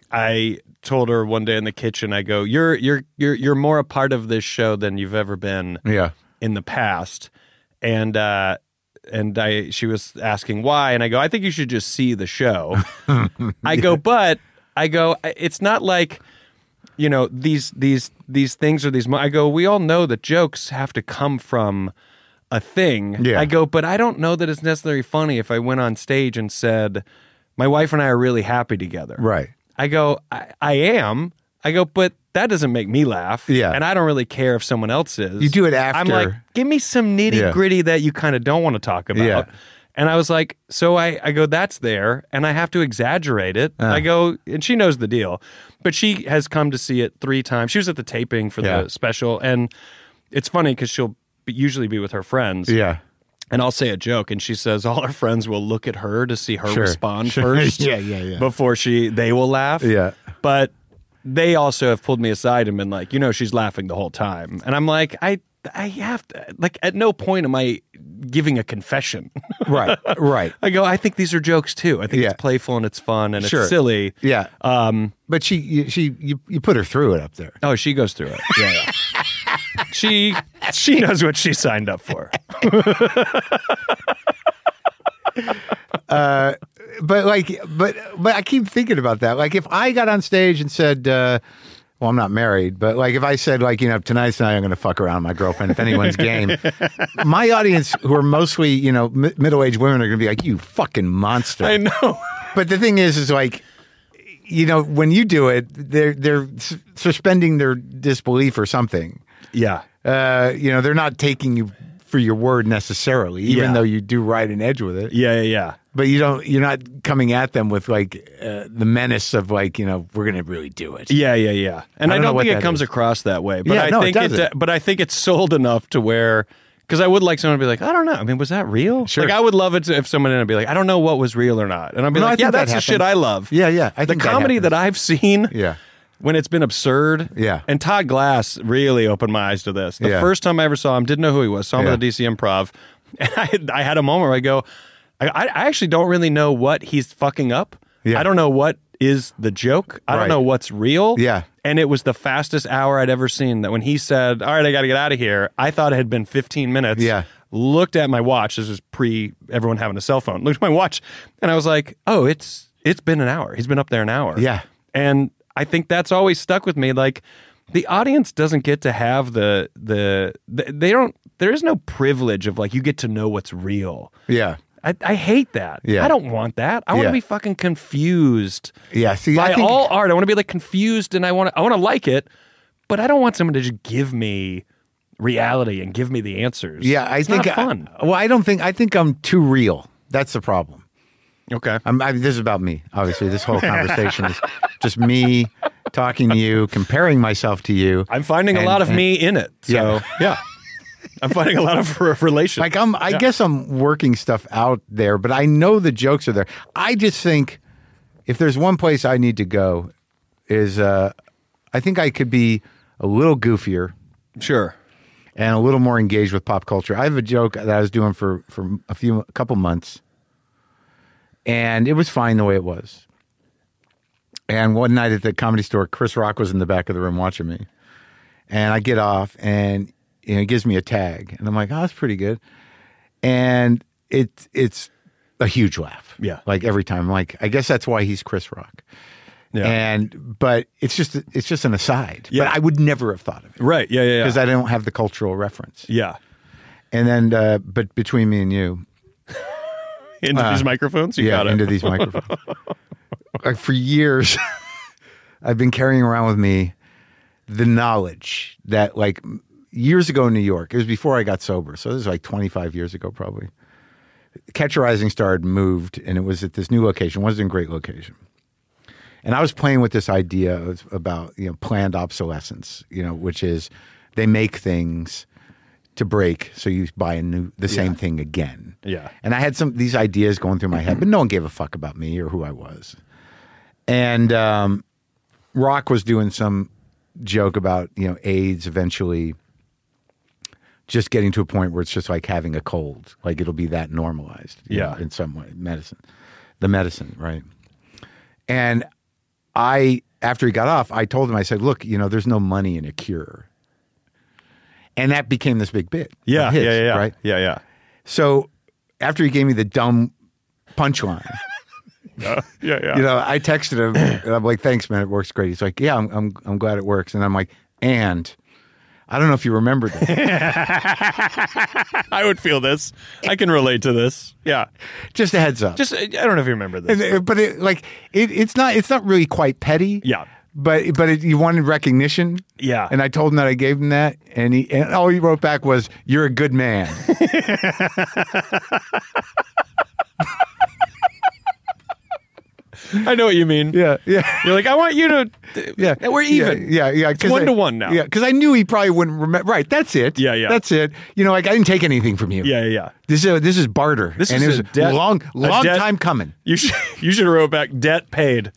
I told her one day in the kitchen, I go, you're more a part of this show than you've ever been in the past. And she was asking why, and I go, I think you should just see the show. I go, it's not like, these things or these. I go, we all know that jokes have to come from a thing. Yeah. I go, but I don't know that it's necessarily funny if I went on stage and said, my wife and I are really happy together. Right. I go, I am. I go, but that doesn't make me laugh. Yeah. And I don't really care if someone else is. You do it after. I'm like, give me some nitty gritty that you kind of don't want to talk about. Yeah. And I was like, so I go, that's there, and I have to exaggerate it. I go, and she knows the deal, but she has come to see it 3 times. She was at the taping for the special, and it's funny because she'll usually be with her friends. Yeah. And I'll say a joke, and she says all her friends will look at her to see her respond first. Before they will laugh. Yeah. But they also have pulled me aside and been like, she's laughing the whole time. And I'm like, I have to, like, at no point am I giving a confession. Right. I go, I think these are jokes too. I think it's playful and it's fun and it's silly. Yeah. But you put her through it up there. Oh, she goes through it. Yeah. She knows what she signed up for. But I keep thinking about that. Like, if I got on stage and said, well, I'm not married, but like if I said, like, tonight's night I'm going to fuck around with my girlfriend, if anyone's game, my audience, who are mostly, middle-aged women, are going to be like, you fucking monster. I know. But the thing is like, when you do it, they're suspending their disbelief or something. Yeah. They're not taking you for your word necessarily, even though you do ride an edge with it. Yeah. But you're not coming at them with like the menace of like, we're going to really do it. Yeah. And I don't think it comes across that way. But I think it's sold enough to where, because I would like someone to be like, I don't know. I mean, was that real? Sure. Like, I would love it if someone would be like, I don't know what was real or not. And I'd be like, yeah, that's the shit I love. Yeah. The comedy that I've seen. Yeah. When it's been absurd. Yeah. And Todd Glass really opened my eyes to this. The first time I ever saw him, didn't know who he was, saw him at the DC Improv. And I had a moment where I go, I actually don't really know what he's fucking up. Yeah. I don't know what is the joke. I don't know what's real. Yeah. And it was the fastest hour I'd ever seen, that when he said, all right, I got to get out of here, I thought it had been 15 minutes looked at my watch. This was pre everyone having a cell phone. Looked at my watch, and I was like, "Oh, it's been an hour. He's been up there an hour." Yeah, and I think that's always stuck with me. Like, the audience doesn't get to have they don't. There is no privilege of like you get to know what's real. Yeah. I hate that. Yeah. I don't want that. I want to be fucking confused. Yeah, see, by all art. I want to be like confused, and I want to like it, but I don't want someone to just give me reality and give me the answers. Yeah, I think not fun. I think I'm too real. That's the problem. Okay. This is about me. Obviously, this whole conversation is just me talking to you, comparing myself to you. I'm finding a lot of me in it. So yeah. I'm finding a lot of relation. Like I guess I'm working stuff out there, but I know the jokes are there. I just think if there's one place I need to go is I think I could be a little goofier. Sure. And a little more engaged with pop culture. I have a joke that I was doing for a couple months, and it was fine the way it was. And one night at the Comedy Store, Chris Rock was in the back of the room watching me, and I get off, and he gives me a tag, and I'm like, "Oh, that's pretty good," and it's a huge laugh. Yeah, like every time. I'm like, I guess that's why he's Chris Rock. Yeah. But it's just an aside. Yeah. But I would never have thought of it. Right. Yeah. Because I don't have the cultural reference. Yeah. And then, but between me and you, into these microphones, you got it. Into these microphones. Like for years, I've been carrying around with me the knowledge that, like, years ago in New York, it was before I got sober, so this is like 25 years ago, probably. Catch a Rising Star had moved, and it was at this new location. It wasn't a great location. And I was playing with this idea about, planned obsolescence, which is they make things to break, so you buy the same thing again. Yeah. And I had these ideas going through my head, but no one gave a fuck about me or who I was. And Rock was doing some joke about, AIDS eventually just getting to a point where it's just like having a cold. Like it'll be that normalized. In some way. The medicine, right? And after he got off, I told him, I said, look, there's no money in a cure. And that became this big bit. Yeah, yeah. Right? Yeah. So after he gave me the dumb punchline, yeah. I texted him and I'm like, thanks, man, it works great. He's like, yeah, I'm glad it works. And I'm like, and I don't know if you remember that. I would feel this. I can relate to this. Yeah. Just a heads up. I don't know if you remember this. But it's not really quite petty. Yeah. But you wanted recognition. Yeah. And I told him that I gave him that. And all he wrote back was, "You're a good man." I know what you mean. Yeah. You're like, I want you to. Yeah, we're even. Yeah. It's 1-to-1 now. Yeah, because I knew he probably wouldn't remember. Right, that's it. Yeah. That's it. I didn't take anything from you. Yeah. This is barter. This and is it was long time coming. You should have wrote back, debt paid.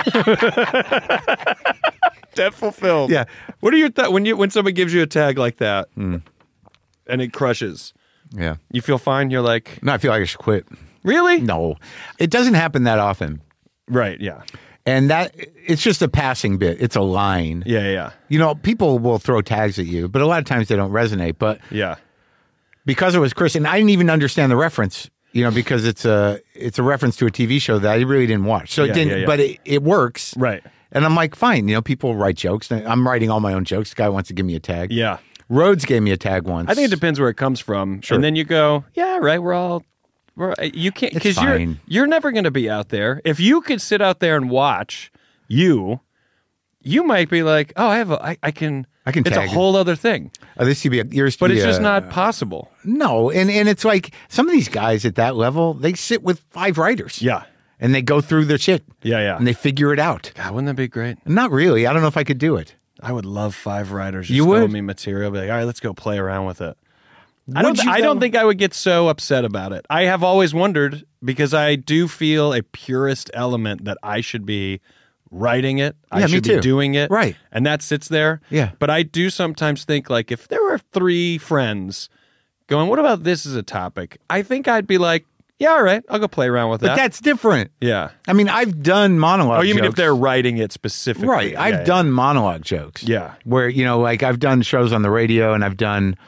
Debt fulfilled. Yeah. What are your thoughts when somebody gives you a tag like that and it crushes? Yeah. You feel fine? You're like, no, I feel like I should quit. Really? No, it doesn't happen that often. Right. Yeah. And it's just a passing bit. It's a line. Yeah. People will throw tags at you, but a lot of times they don't resonate. But yeah, because it was Chris, and I didn't even understand the reference. Because it's a reference to a TV show that I really didn't watch. So it didn't. Yeah. But it works. Right. And I'm like, fine. people write jokes. I'm writing all my own jokes. The guy wants to give me a tag. Yeah. Rhodes gave me a tag once. I think it depends where it comes from. Sure. And then you go, yeah, right. You can't, because you're never going to be out there. If you could sit out there and watch you might be like, oh, I can it's tag a whole other thing. This could be but it's just not possible. No, and it's like some of these guys at that level, they sit with 5 writers. Yeah. And they go through their shit. Yeah. And they figure it out. God, wouldn't that be great? Not really. I don't know if I could do it. I would love 5 writers just you would? throw me material. Be like, all right, let's go play around with it. I don't think I would get so upset about it. I have always wondered, because I do feel a purist element that I should be writing it. I should be doing it. Right. And that sits there. Yeah. But I do sometimes think, like, if there were 3 friends going, what about this as a topic? I think I'd be like, yeah, all right, I'll go play around with that. But that's different. Yeah. I mean, I've done monologue jokes. Oh, you mean if they're writing it specifically? Right. I've done monologue jokes. Yeah. Where, like I've done shows on the radio and I've done,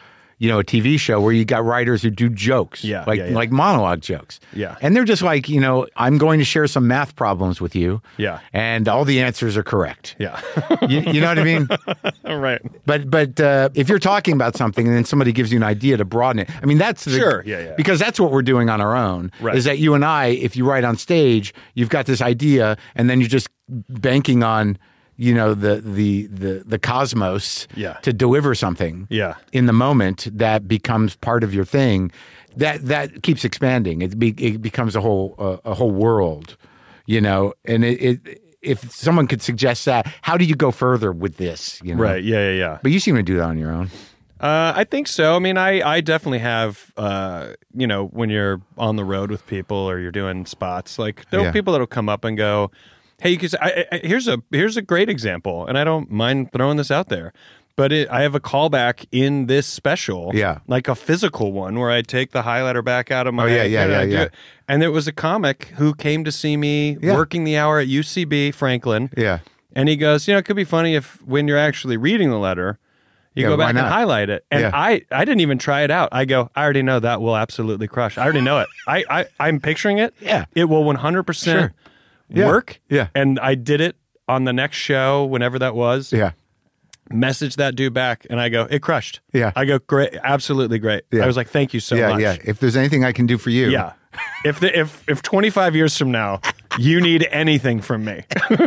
a TV show where you got writers who do jokes, like monologue jokes. Yeah. And they're just like, I'm going to share some math problems with you. Yeah. And all the answers are correct. Yeah. you know what I mean? Right. But if you're talking about something and then somebody gives you an idea to broaden it, I mean, that's sure. Yeah. Because that's what we're doing on our own. Right. Is that you and I, if you write on stage, you've got this idea and then you're just banking on the cosmos to deliver something in the moment that becomes part of your thing, that keeps expanding. It becomes a whole world, and if someone could suggest that, how do you go further with this? Right. Yeah. But you seem to do that on your own. I think so. I mean, I definitely have, when you're on the road with people or you're doing spots, like there are people that'll come up and go, hey, because here's a great example, and I don't mind throwing this out there, but I have a callback in this special, like a physical one where I take the highlighter back out of my and there was a comic who came to see me working the hour at UCB Franklin, and he goes, it could be funny if when you're actually reading the letter, you go back and highlight it, and I didn't even try it out. I go, I already know that will absolutely crush. I already know it. I'm picturing it. Yeah, it will 100%. Work. Yeah. And I did it on the next show, whenever that was. Yeah. Message that dude back, and I go, it crushed. Yeah. I go, great, absolutely great. Yeah. I was like, thank you so much. Yeah. If there's anything I can do for you. Yeah. If 25 years from now you need anything from me.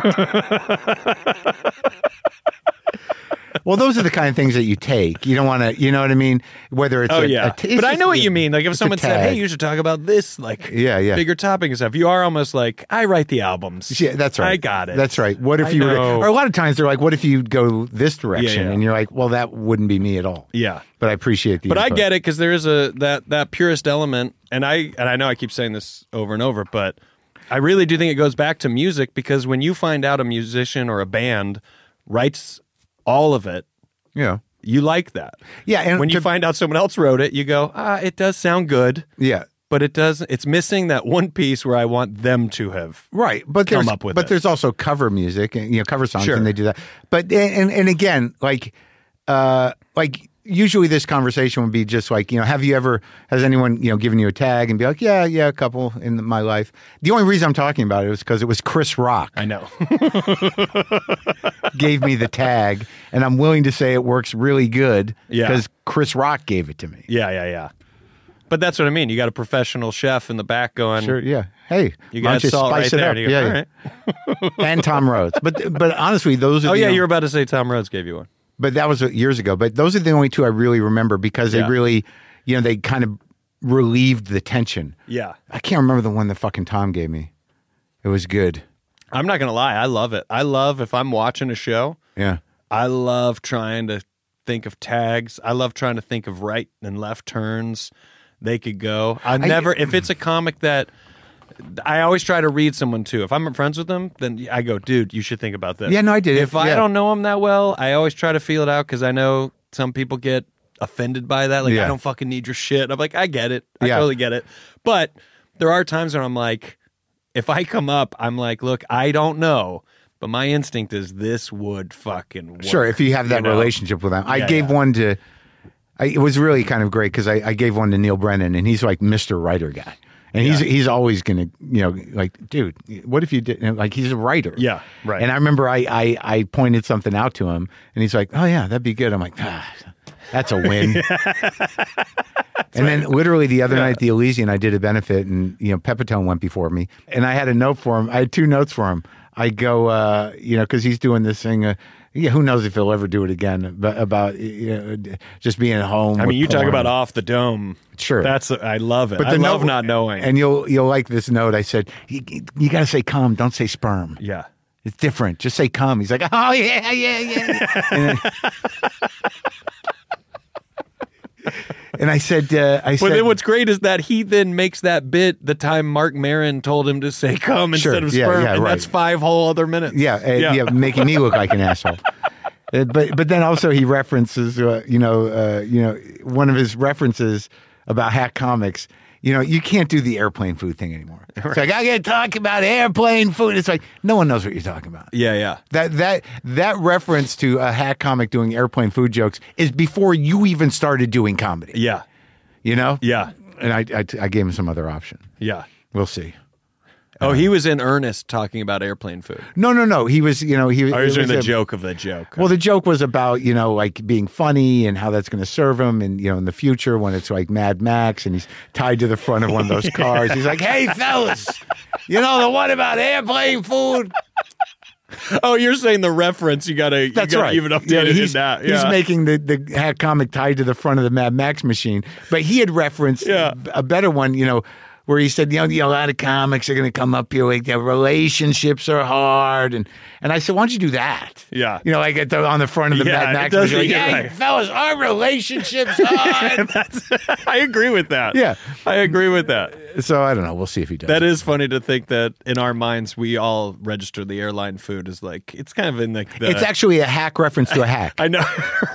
Well, those are the kind of things that you take. You don't want to, you know what I mean? Whether it's but I know what you mean. Like if someone said, hey, you should talk about this, bigger topic and stuff, you are almost like, I write the albums. Yeah, that's right. I got it. That's right. What if or a lot of times they're like, what if you go this direction? And you're like, well, that wouldn't be me at all. Yeah. But I appreciate the But input. I get it, because there is that purist element, and I know I keep saying this over and over, but I really do think it goes back to music, because when you find out a musician or a band writes all of it, you like that. Yeah, and when you find out someone else wrote it, you go, it does sound good. Yeah. But it's missing that one piece where I want them to have come up with it. But there's also cover music and cover songs, and they do that. But and again, like usually this conversation would be just like, has anyone, given you a tag and be like, yeah, a couple in my life. The only reason I'm talking about it was because it was Chris Rock. I know. Gave me the tag, and I'm willing to say it works really good because Chris Rock gave it to me. Yeah. But that's what I mean. You got a professional chef in the back going, sure, yeah. Hey, you got salt spice right it there. up. All right. And Tom Rhodes. But honestly, those are you were about to say Tom Rhodes gave you one. But that was years ago. But those are the only two I really remember, because they really, they kind of relieved the tension. Yeah. I can't remember the one that fucking Tom gave me. It was good. I'm not going to lie. I love it. I love, if I'm watching a show, I love trying to think of tags. I love trying to think of right and left turns they could go. If it's a comic that, I always try to read someone too. If I'm friends with them, then I go, dude, you should think about this. Yeah, no, I did. If I don't know them that well, I always try to feel it out, because I know some people get offended by that. Like, I don't fucking need your shit. I'm like, I get it. I totally get it. But there are times when I'm like, if I come up, I'm like, look, I don't know, but my instinct is this would fucking work. Sure, if you have that relationship with them. I gave one to, it was really kind of great, because I gave one to Neil Brennan, and he's like Mr. Writer guy. And he's always going to, like, dude, what if you did? Like, he's a writer. Yeah, right. And I remember I pointed something out to him, and he's like, oh, yeah, that'd be good. I'm like, that's a win. And then literally the other night at the Elysian, I did a benefit, and, Pepitone went before me. And I had a note for him. I had 2 notes for him. I go, because he's doing this thing, who knows if he'll ever do it again, but about just being at home. I mean, you talk about off the dome. Sure. I love it. But I love not knowing. And you'll like this note. I said, you got to say cum, don't say sperm. Yeah. It's different. Just say cum. He's like, oh, yeah. And I said, But then what's great is that he then makes that bit the time Mark Maron told him to say cum instead of sperm, and that's 5 whole other minutes. Yeah, making me look like an asshole. But then also he references, one of his references about hack comics. you can't do the airplane food thing anymore. Right. It's like, I got to talk about airplane food. It's like, no one knows what you're talking about. Yeah. That reference to a hack comic doing airplane food jokes is before you even started doing comedy. Yeah. Yeah. And I gave him some other option. Yeah. We'll see. Oh, he was in earnest talking about airplane food. No. He was, he was doing the joke of the joke. Well, the joke was about, like being funny and how that's going to serve him. And, in the future when it's like Mad Max and he's tied to the front of one of those cars. He's like, hey, fellas, the one about airplane food. Oh, you're saying the reference. You got to even update it in that. Yeah. He's making the hack comic tied to the front of the Mad Max machine. But he had referenced a better one, where he said, a lot of comics are going to come up here like their relationships are hard. And I said, why don't you do that? Yeah. Like on the front of the Mad Max. Like, hey, fellas, our relationships hard. I agree with that. Yeah. I agree with that. So I don't know. We'll see if he does. That is funny to think that in our minds, we all register the airline food as like, it's kind of in the It's actually a hack reference to a hack. I know.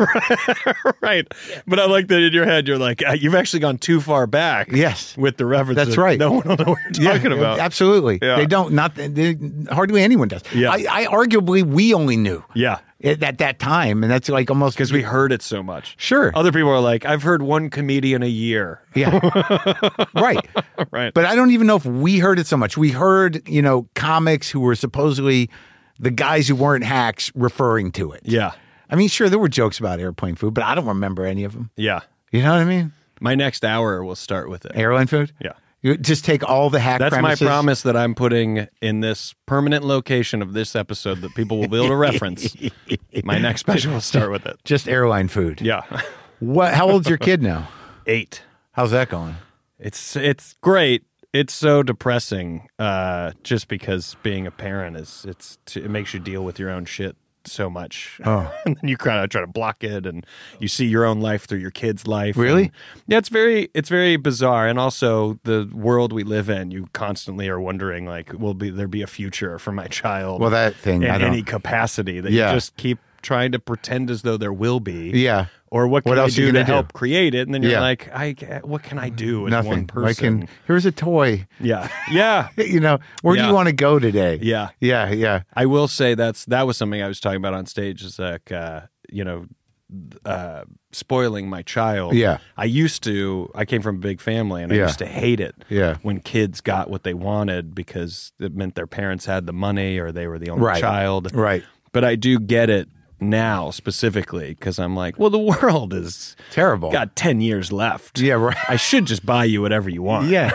Right. But I like that in your head, you're like, you've actually gone too far back. Yes. With the reference. That's right. No one will know what you're talking about. Absolutely. Yeah. They don't. Hardly anyone does. Yeah. I arguably, we only knew. Yeah. At that time, and that's like almost because we heard it so much. Sure. Other people are like, I've heard one comedian a year. Yeah. Right. But I don't even know if we heard it so much. We heard, comics who were supposedly the guys who weren't hacks referring to it. Yeah. I mean, sure, there were jokes about airplane food, but I don't remember any of them. Yeah. You know what I mean? My next hour will start with it. Airline food? Yeah. You just take all the hack premises. That's my promise that I'm putting in this permanent location of this episode that people will be able to reference. My next special will start with it. Just airline food. Yeah. How old's your kid now? 8. How's that going? It's great. It's so depressing just because being a parent it makes you deal with your own shit so much. Oh. And then you kind of try to block it and you see your own life through your kid's life. Really? And, yeah, it's very bizarre. And also the world we live in, you constantly are wondering like, will there be a future for my child? Well, that thing, in any capacity that you just keep trying to pretend as though there will be. Yeah. Or what can I do to help create it? And then you're Yeah. like, what can I do as Nothing. one person? Here's a toy. Yeah. Yeah. Where do you want to go today? Yeah. Yeah. I will say that was something I was talking about on stage is like, spoiling my child. Yeah. I came from a big family and I used to hate it when kids got what they wanted because it meant their parents had the money or they were the only child. Right. But I do get it now specifically because I'm like, well, the world is terrible. Got 10 years left. Yeah, right. I should just buy you whatever you want. Yeah.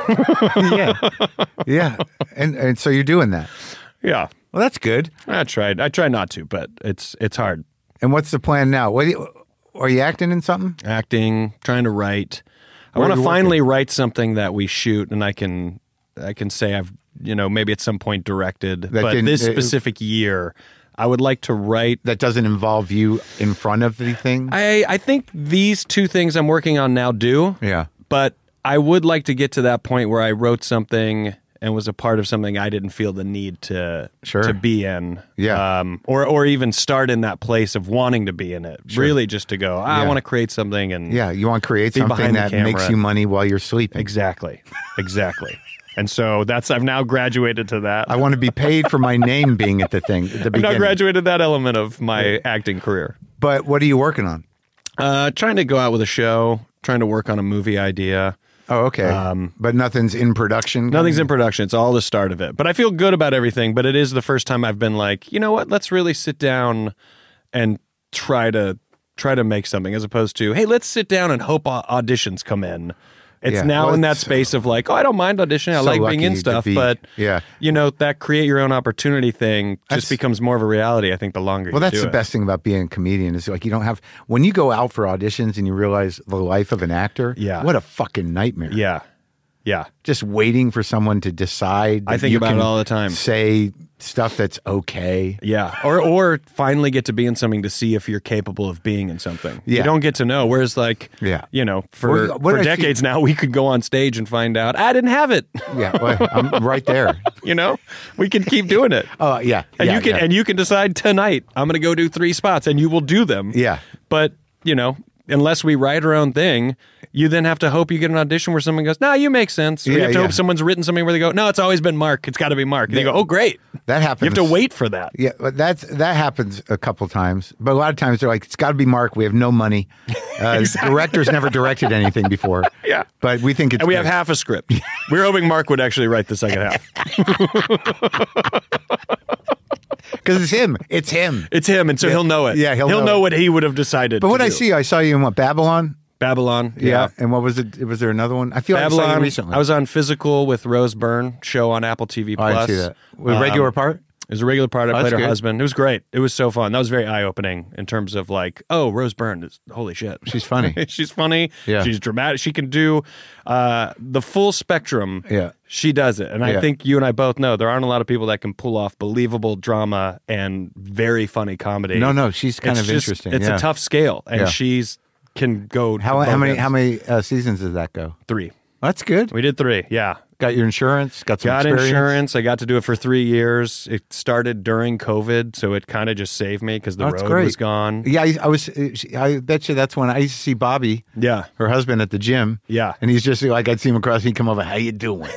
Yeah. And so you're doing that. Yeah. Well, that's good. I try not to, but it's hard. And what's the plan now? Are you acting in something? Acting, trying to write. I want to finally write something that we shoot and I can say I've, maybe at some point directed, but this specific year I would like to write. That doesn't involve you in front of the thing? I think these two things I'm working on now do. Yeah. But I would like to get to that point where I wrote something and was a part of something I didn't feel the need to be in. Yeah. Or even start in that place of wanting to be in it. Sure. Really just to go, I want to create something. And yeah, you want to create something that makes you money while you're sleeping. Exactly. And so I've now graduated to that. I want to be paid for my name being at the thing at the beginning. I've now graduated that element of my acting career. But what are you working on? Trying to go out with a show, trying to work on a movie idea. Oh, okay. But nothing's in production? Nothing's in production. It's all the start of it. But I feel good about everything. But it is the first time I've been like, you know what? Let's really sit down and try to make something as opposed to, hey, let's sit down and hope auditions come in. It's now in that space of like, I don't mind auditioning. I like being in stuff. But, that create your own opportunity thing just becomes more of a reality, I think, the longer you do it. Well, that's the best thing about being a comedian is like you don't have – when you go out for auditions and you realize the life of an actor, what a fucking nightmare. Yeah. Yeah. Just waiting for someone to decide. I think about it all the time. Say stuff that's okay. Yeah. Or finally get to be in something to see if you're capable of being in something. Yeah. You don't get to know. Whereas for decades now, we could go on stage and find out, I didn't have it. Yeah. Well, I'm right there. We can keep doing it. Oh, yeah. And you can decide tonight, I'm going to go do 3 spots and you will do them. Yeah. But, unless we write our own thing, you then have to hope you get an audition where someone goes, "No, you make sense." Or you have to hope someone's written something where they go, "No, it's always been Mark. It's got to be Mark." And you go, "Oh, great." That happens. You have to wait for that. Yeah, but that happens a couple times. But a lot of times they're like, "It's got to be Mark. We have no money." Exactly. Director's never directed anything before. Yeah, but we think it's. And we have half a script. We're hoping Mark would actually write the second half. Because it's him. It's him. It's him, and so he'll know it. Yeah, he'll know what he would have decided. But what I saw you in what, Babylon? Babylon, yeah. And what was it? Was there another one? I feel Babylon, like I saw you recently. I was on Physical with Rose Byrne, show on Apple TV+. I didn't see that. Was a regular part? It was a regular part. I played her husband. It was great. It was so fun. That was very eye-opening in terms of like, oh, Rose Byrne is, holy shit. She's funny. She's funny. Yeah. She's dramatic. She can do the full spectrum. Yeah. She does it. And I think you and I both know there aren't a lot of people that can pull off believable drama and very funny comedy. No, she's kind of interesting. It's a tough scale, and she's can go. How many seasons does that go? 3. That's good. We did 3. Yeah. Got your insurance? Got some experience? Insurance. I got to do it for 3 years. It started during COVID, so it kind of just saved me because the road was gone. Yeah, I bet you that's when I used to see Bobby, her husband, at the gym. Yeah. And he's just like, I'd see him across, he'd come over, how you doing?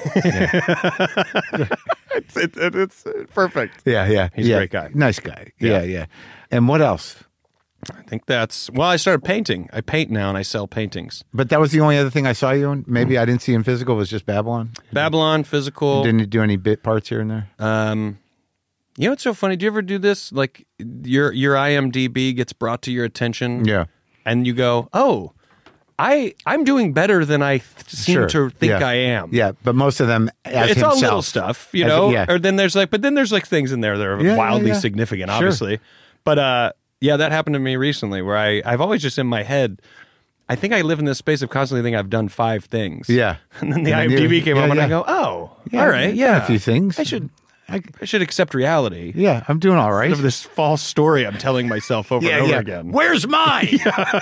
It's perfect. Yeah. He's a great guy. Nice guy. Yeah. And what else? I think I started painting. I paint now and I sell paintings. But that was the only other thing I saw you in? Maybe I didn't see in Physical, it was just Babylon? Babylon, Physical. Didn't you do any bit parts here and there? You know what's so funny? Do you ever do this? Like your IMDb gets brought to your attention. Yeah. And you go, oh, I'm doing better than I seem to think I am. Yeah, but most of them as it's himself. all little stuff, you know? Or then there's things in there that are wildly significant, obviously. But that happened to me recently where I've always just in my head, I think I live in this space of constantly thinking I've done 5 things. Yeah. And then the IMDb came up and I go, oh, all right, a few things. I should accept reality. Yeah, I'm doing all right. Instead of this false story I'm telling myself over and over again. Where's mine?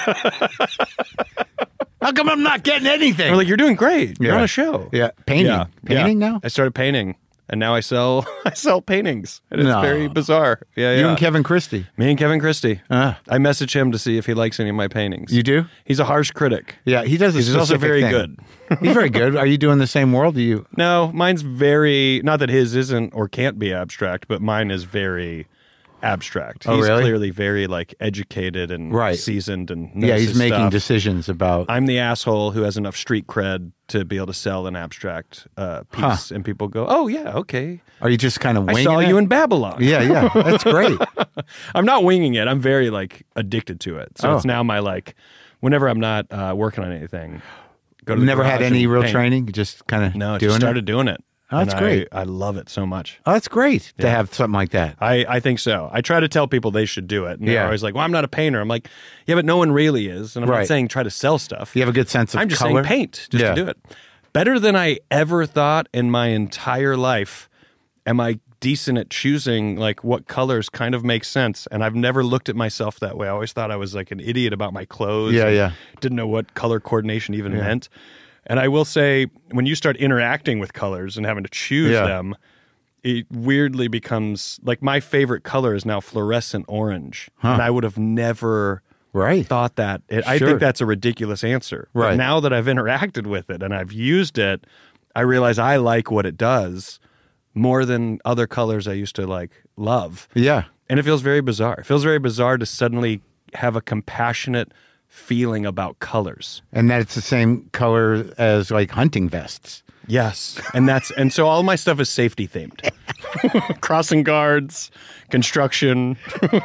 How come I'm not getting anything? We're like, you're doing great. You're on a show. Yeah. Painting. Painting now? I started painting. And now I sell paintings. And it's very bizarre. Yeah. You and Kevin Christie. Me and Kevin Christie. I message him to see if he likes any of my paintings. You do? He's a harsh critic. Yeah, he does. He's also very good. He's very good. Are you doing the same world? No, mine's very, not that his isn't or can't be abstract, but mine is very abstract. He's clearly very like educated and seasoned and knows he's his making stuff. decisions about. I'm the asshole who has enough street cred to be able to sell an abstract piece, and people go, "Oh yeah, okay." Are you just kind of winging I saw you in Babylon. Yeah, that's great. I'm not winging it. I'm very like addicted to it. So it's now my like, whenever I'm not working on anything, go to the Never had any real paint. training. Just kind of just started doing it. Oh, that's great. I love it so much. Oh, that's great to have something like that. I think so. I try to tell people they should do it. And they're always like, well, I'm not a painter. I'm like, yeah, but no one really is. And I'm not saying try to sell stuff. You have a good sense of I'm just color? saying paint just to do it. Better than I ever thought in my entire life. Am I decent at choosing like what colors kind of make sense? And I've never looked at myself that way. I always thought I was like an idiot about my clothes. Yeah. Didn't know what color coordination even meant. And I will say, when you start interacting with colors and having to choose them, it weirdly becomes like my favorite color is now fluorescent orange. And I would have never thought that. I think that's a ridiculous answer. Right. But now that I've interacted with it and I've used it, I realize I like what it does more than other colors I used to like love. Yeah. And it feels very bizarre. It feels very bizarre to suddenly have a compassionate feeling about colors. And that it's the same color as like hunting vests. Yes. And so all my stuff is safety themed. Crossing guards, construction.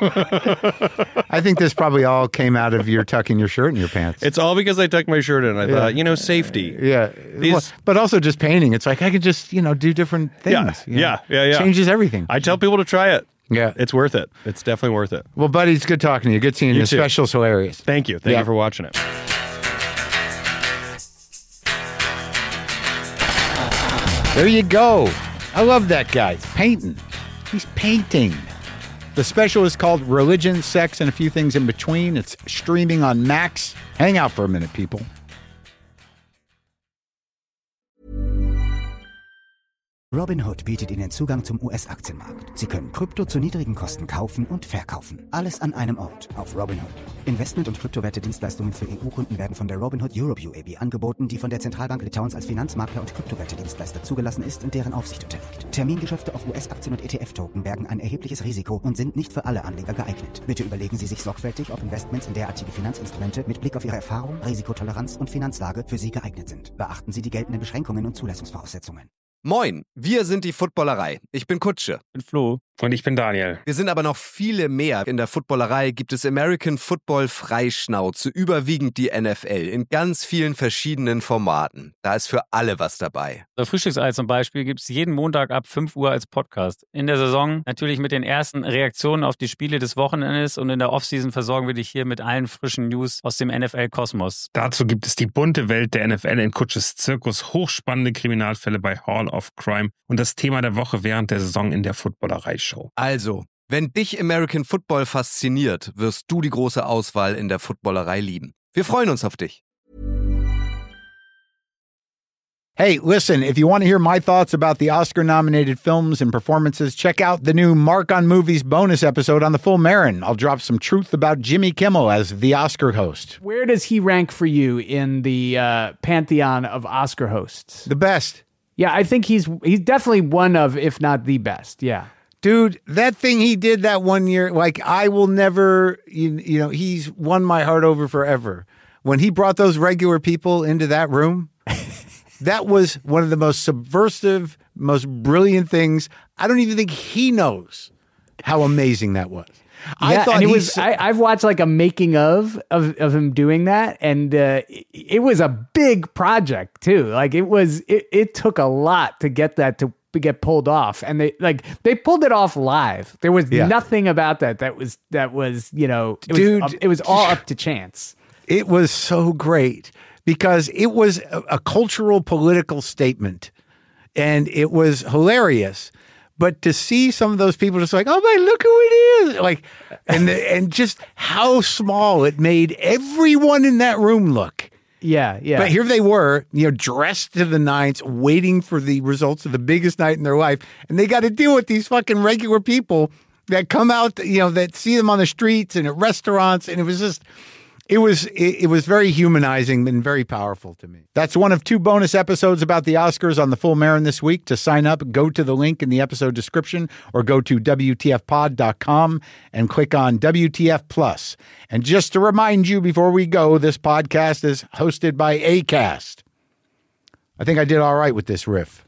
I think this probably all came out of your tucking your shirt in your pants. It's all because I tucked my shirt in. I thought, safety. Yeah. But also just painting. It's like I could just, do different things. Yeah. Changes everything. I tell people to try it. Yeah. It's worth it. It's definitely worth it. Well, buddy, it's good talking to you. Good seeing you. The special's hilarious. Thank you. Thank you for watching it. There you go. I love that guy. He's painting. He's painting. The special is called Religion, Sex, and a Few Things in Between. It's streaming on Max. Hang out for a minute, people. Robinhood bietet Ihnen Zugang zum US-Aktienmarkt. Sie können Krypto zu niedrigen Kosten kaufen und verkaufen. Alles an einem Ort auf Robinhood. Investment- und Kryptowerte-Dienstleistungen für EU-Kunden werden von der Robinhood Europe UAB angeboten, die von der Zentralbank Litauens als Finanzmakler und Kryptowerte-Dienstleister zugelassen ist und deren Aufsicht unterliegt. Termingeschäfte auf US-Aktien und ETF-Token bergen ein erhebliches Risiko und sind nicht für alle Anleger geeignet. Bitte überlegen Sie sich sorgfältig, ob Investments in derartige Finanzinstrumente mit Blick auf Ihre Erfahrung, Risikotoleranz und Finanzlage für Sie geeignet sind. Beachten Sie die geltenden Beschränkungen und Zulassungsvoraussetzungen. Moin, wir sind die Footballerei. Ich bin Kutsche. Ich bin Flo. Und ich bin Daniel. Wir sind aber noch viele mehr. In der Footballerei gibt es American Football Freischnauze, überwiegend die NFL, in ganz vielen verschiedenen Formaten. Da ist für alle was dabei. Das Frühstücksei zum Beispiel gibt es jeden Montag ab 5 Uhr als Podcast. In der Saison natürlich mit den ersten Reaktionen auf die Spiele des Wochenendes und in der Offseason versorgen wir dich hier mit allen frischen News aus dem NFL-Kosmos. Dazu gibt es die bunte Welt der NFL in Kutsches Zirkus, hochspannende Kriminalfälle bei Hall of Crime und das Thema der Woche während der Saison in der Footballerei-Show. Also, wenn dich American Football fasziniert, wirst du die große Auswahl in der Footballerei lieben. Wir freuen uns auf dich. Hey, listen, if you want to hear my thoughts about the Oscar-nominated films and performances, check out the new Mark on Movies bonus episode on The Full Marin. I'll drop some truth about Jimmy Kimmel as the Oscar host. Where does he rank for you in the pantheon of Oscar hosts? The best. Yeah, I think he's definitely one of, if not the best, yeah. Dude, that thing he did that one year, like I will never, you know, he's won my heart over forever. When he brought those regular people into that room, that was one of the most subversive, most brilliant things. I don't even think he knows how amazing that was. Yeah, I thought and I've watched like a making of him doing that, and it was a big project too. Like it took a lot to get that to get pulled off, and they pulled it off live. There was nothing about that was you know, it was all up to chance. It was so great because it was a cultural political statement, and it was hilarious. But to see some of those people just like, oh man, look who it is, like, and just how small it made everyone in that room look. Yeah. But here they were, you know, dressed to the nines, waiting for the results of the biggest night in their life, and they got to deal with these fucking regular people that come out, you know, that see them on the streets and at restaurants, and it was just. It was very humanizing and very powerful to me. That's one of 2 bonus episodes about the Oscars on The Full Marin this week. To sign up, go to the link in the episode description or go to WTFpod.com and click on WTF Plus. And just to remind you before we go, this podcast is hosted by Acast. I think I did all right with this riff.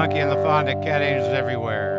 Funky and LaFonda, Cat Angels everywhere.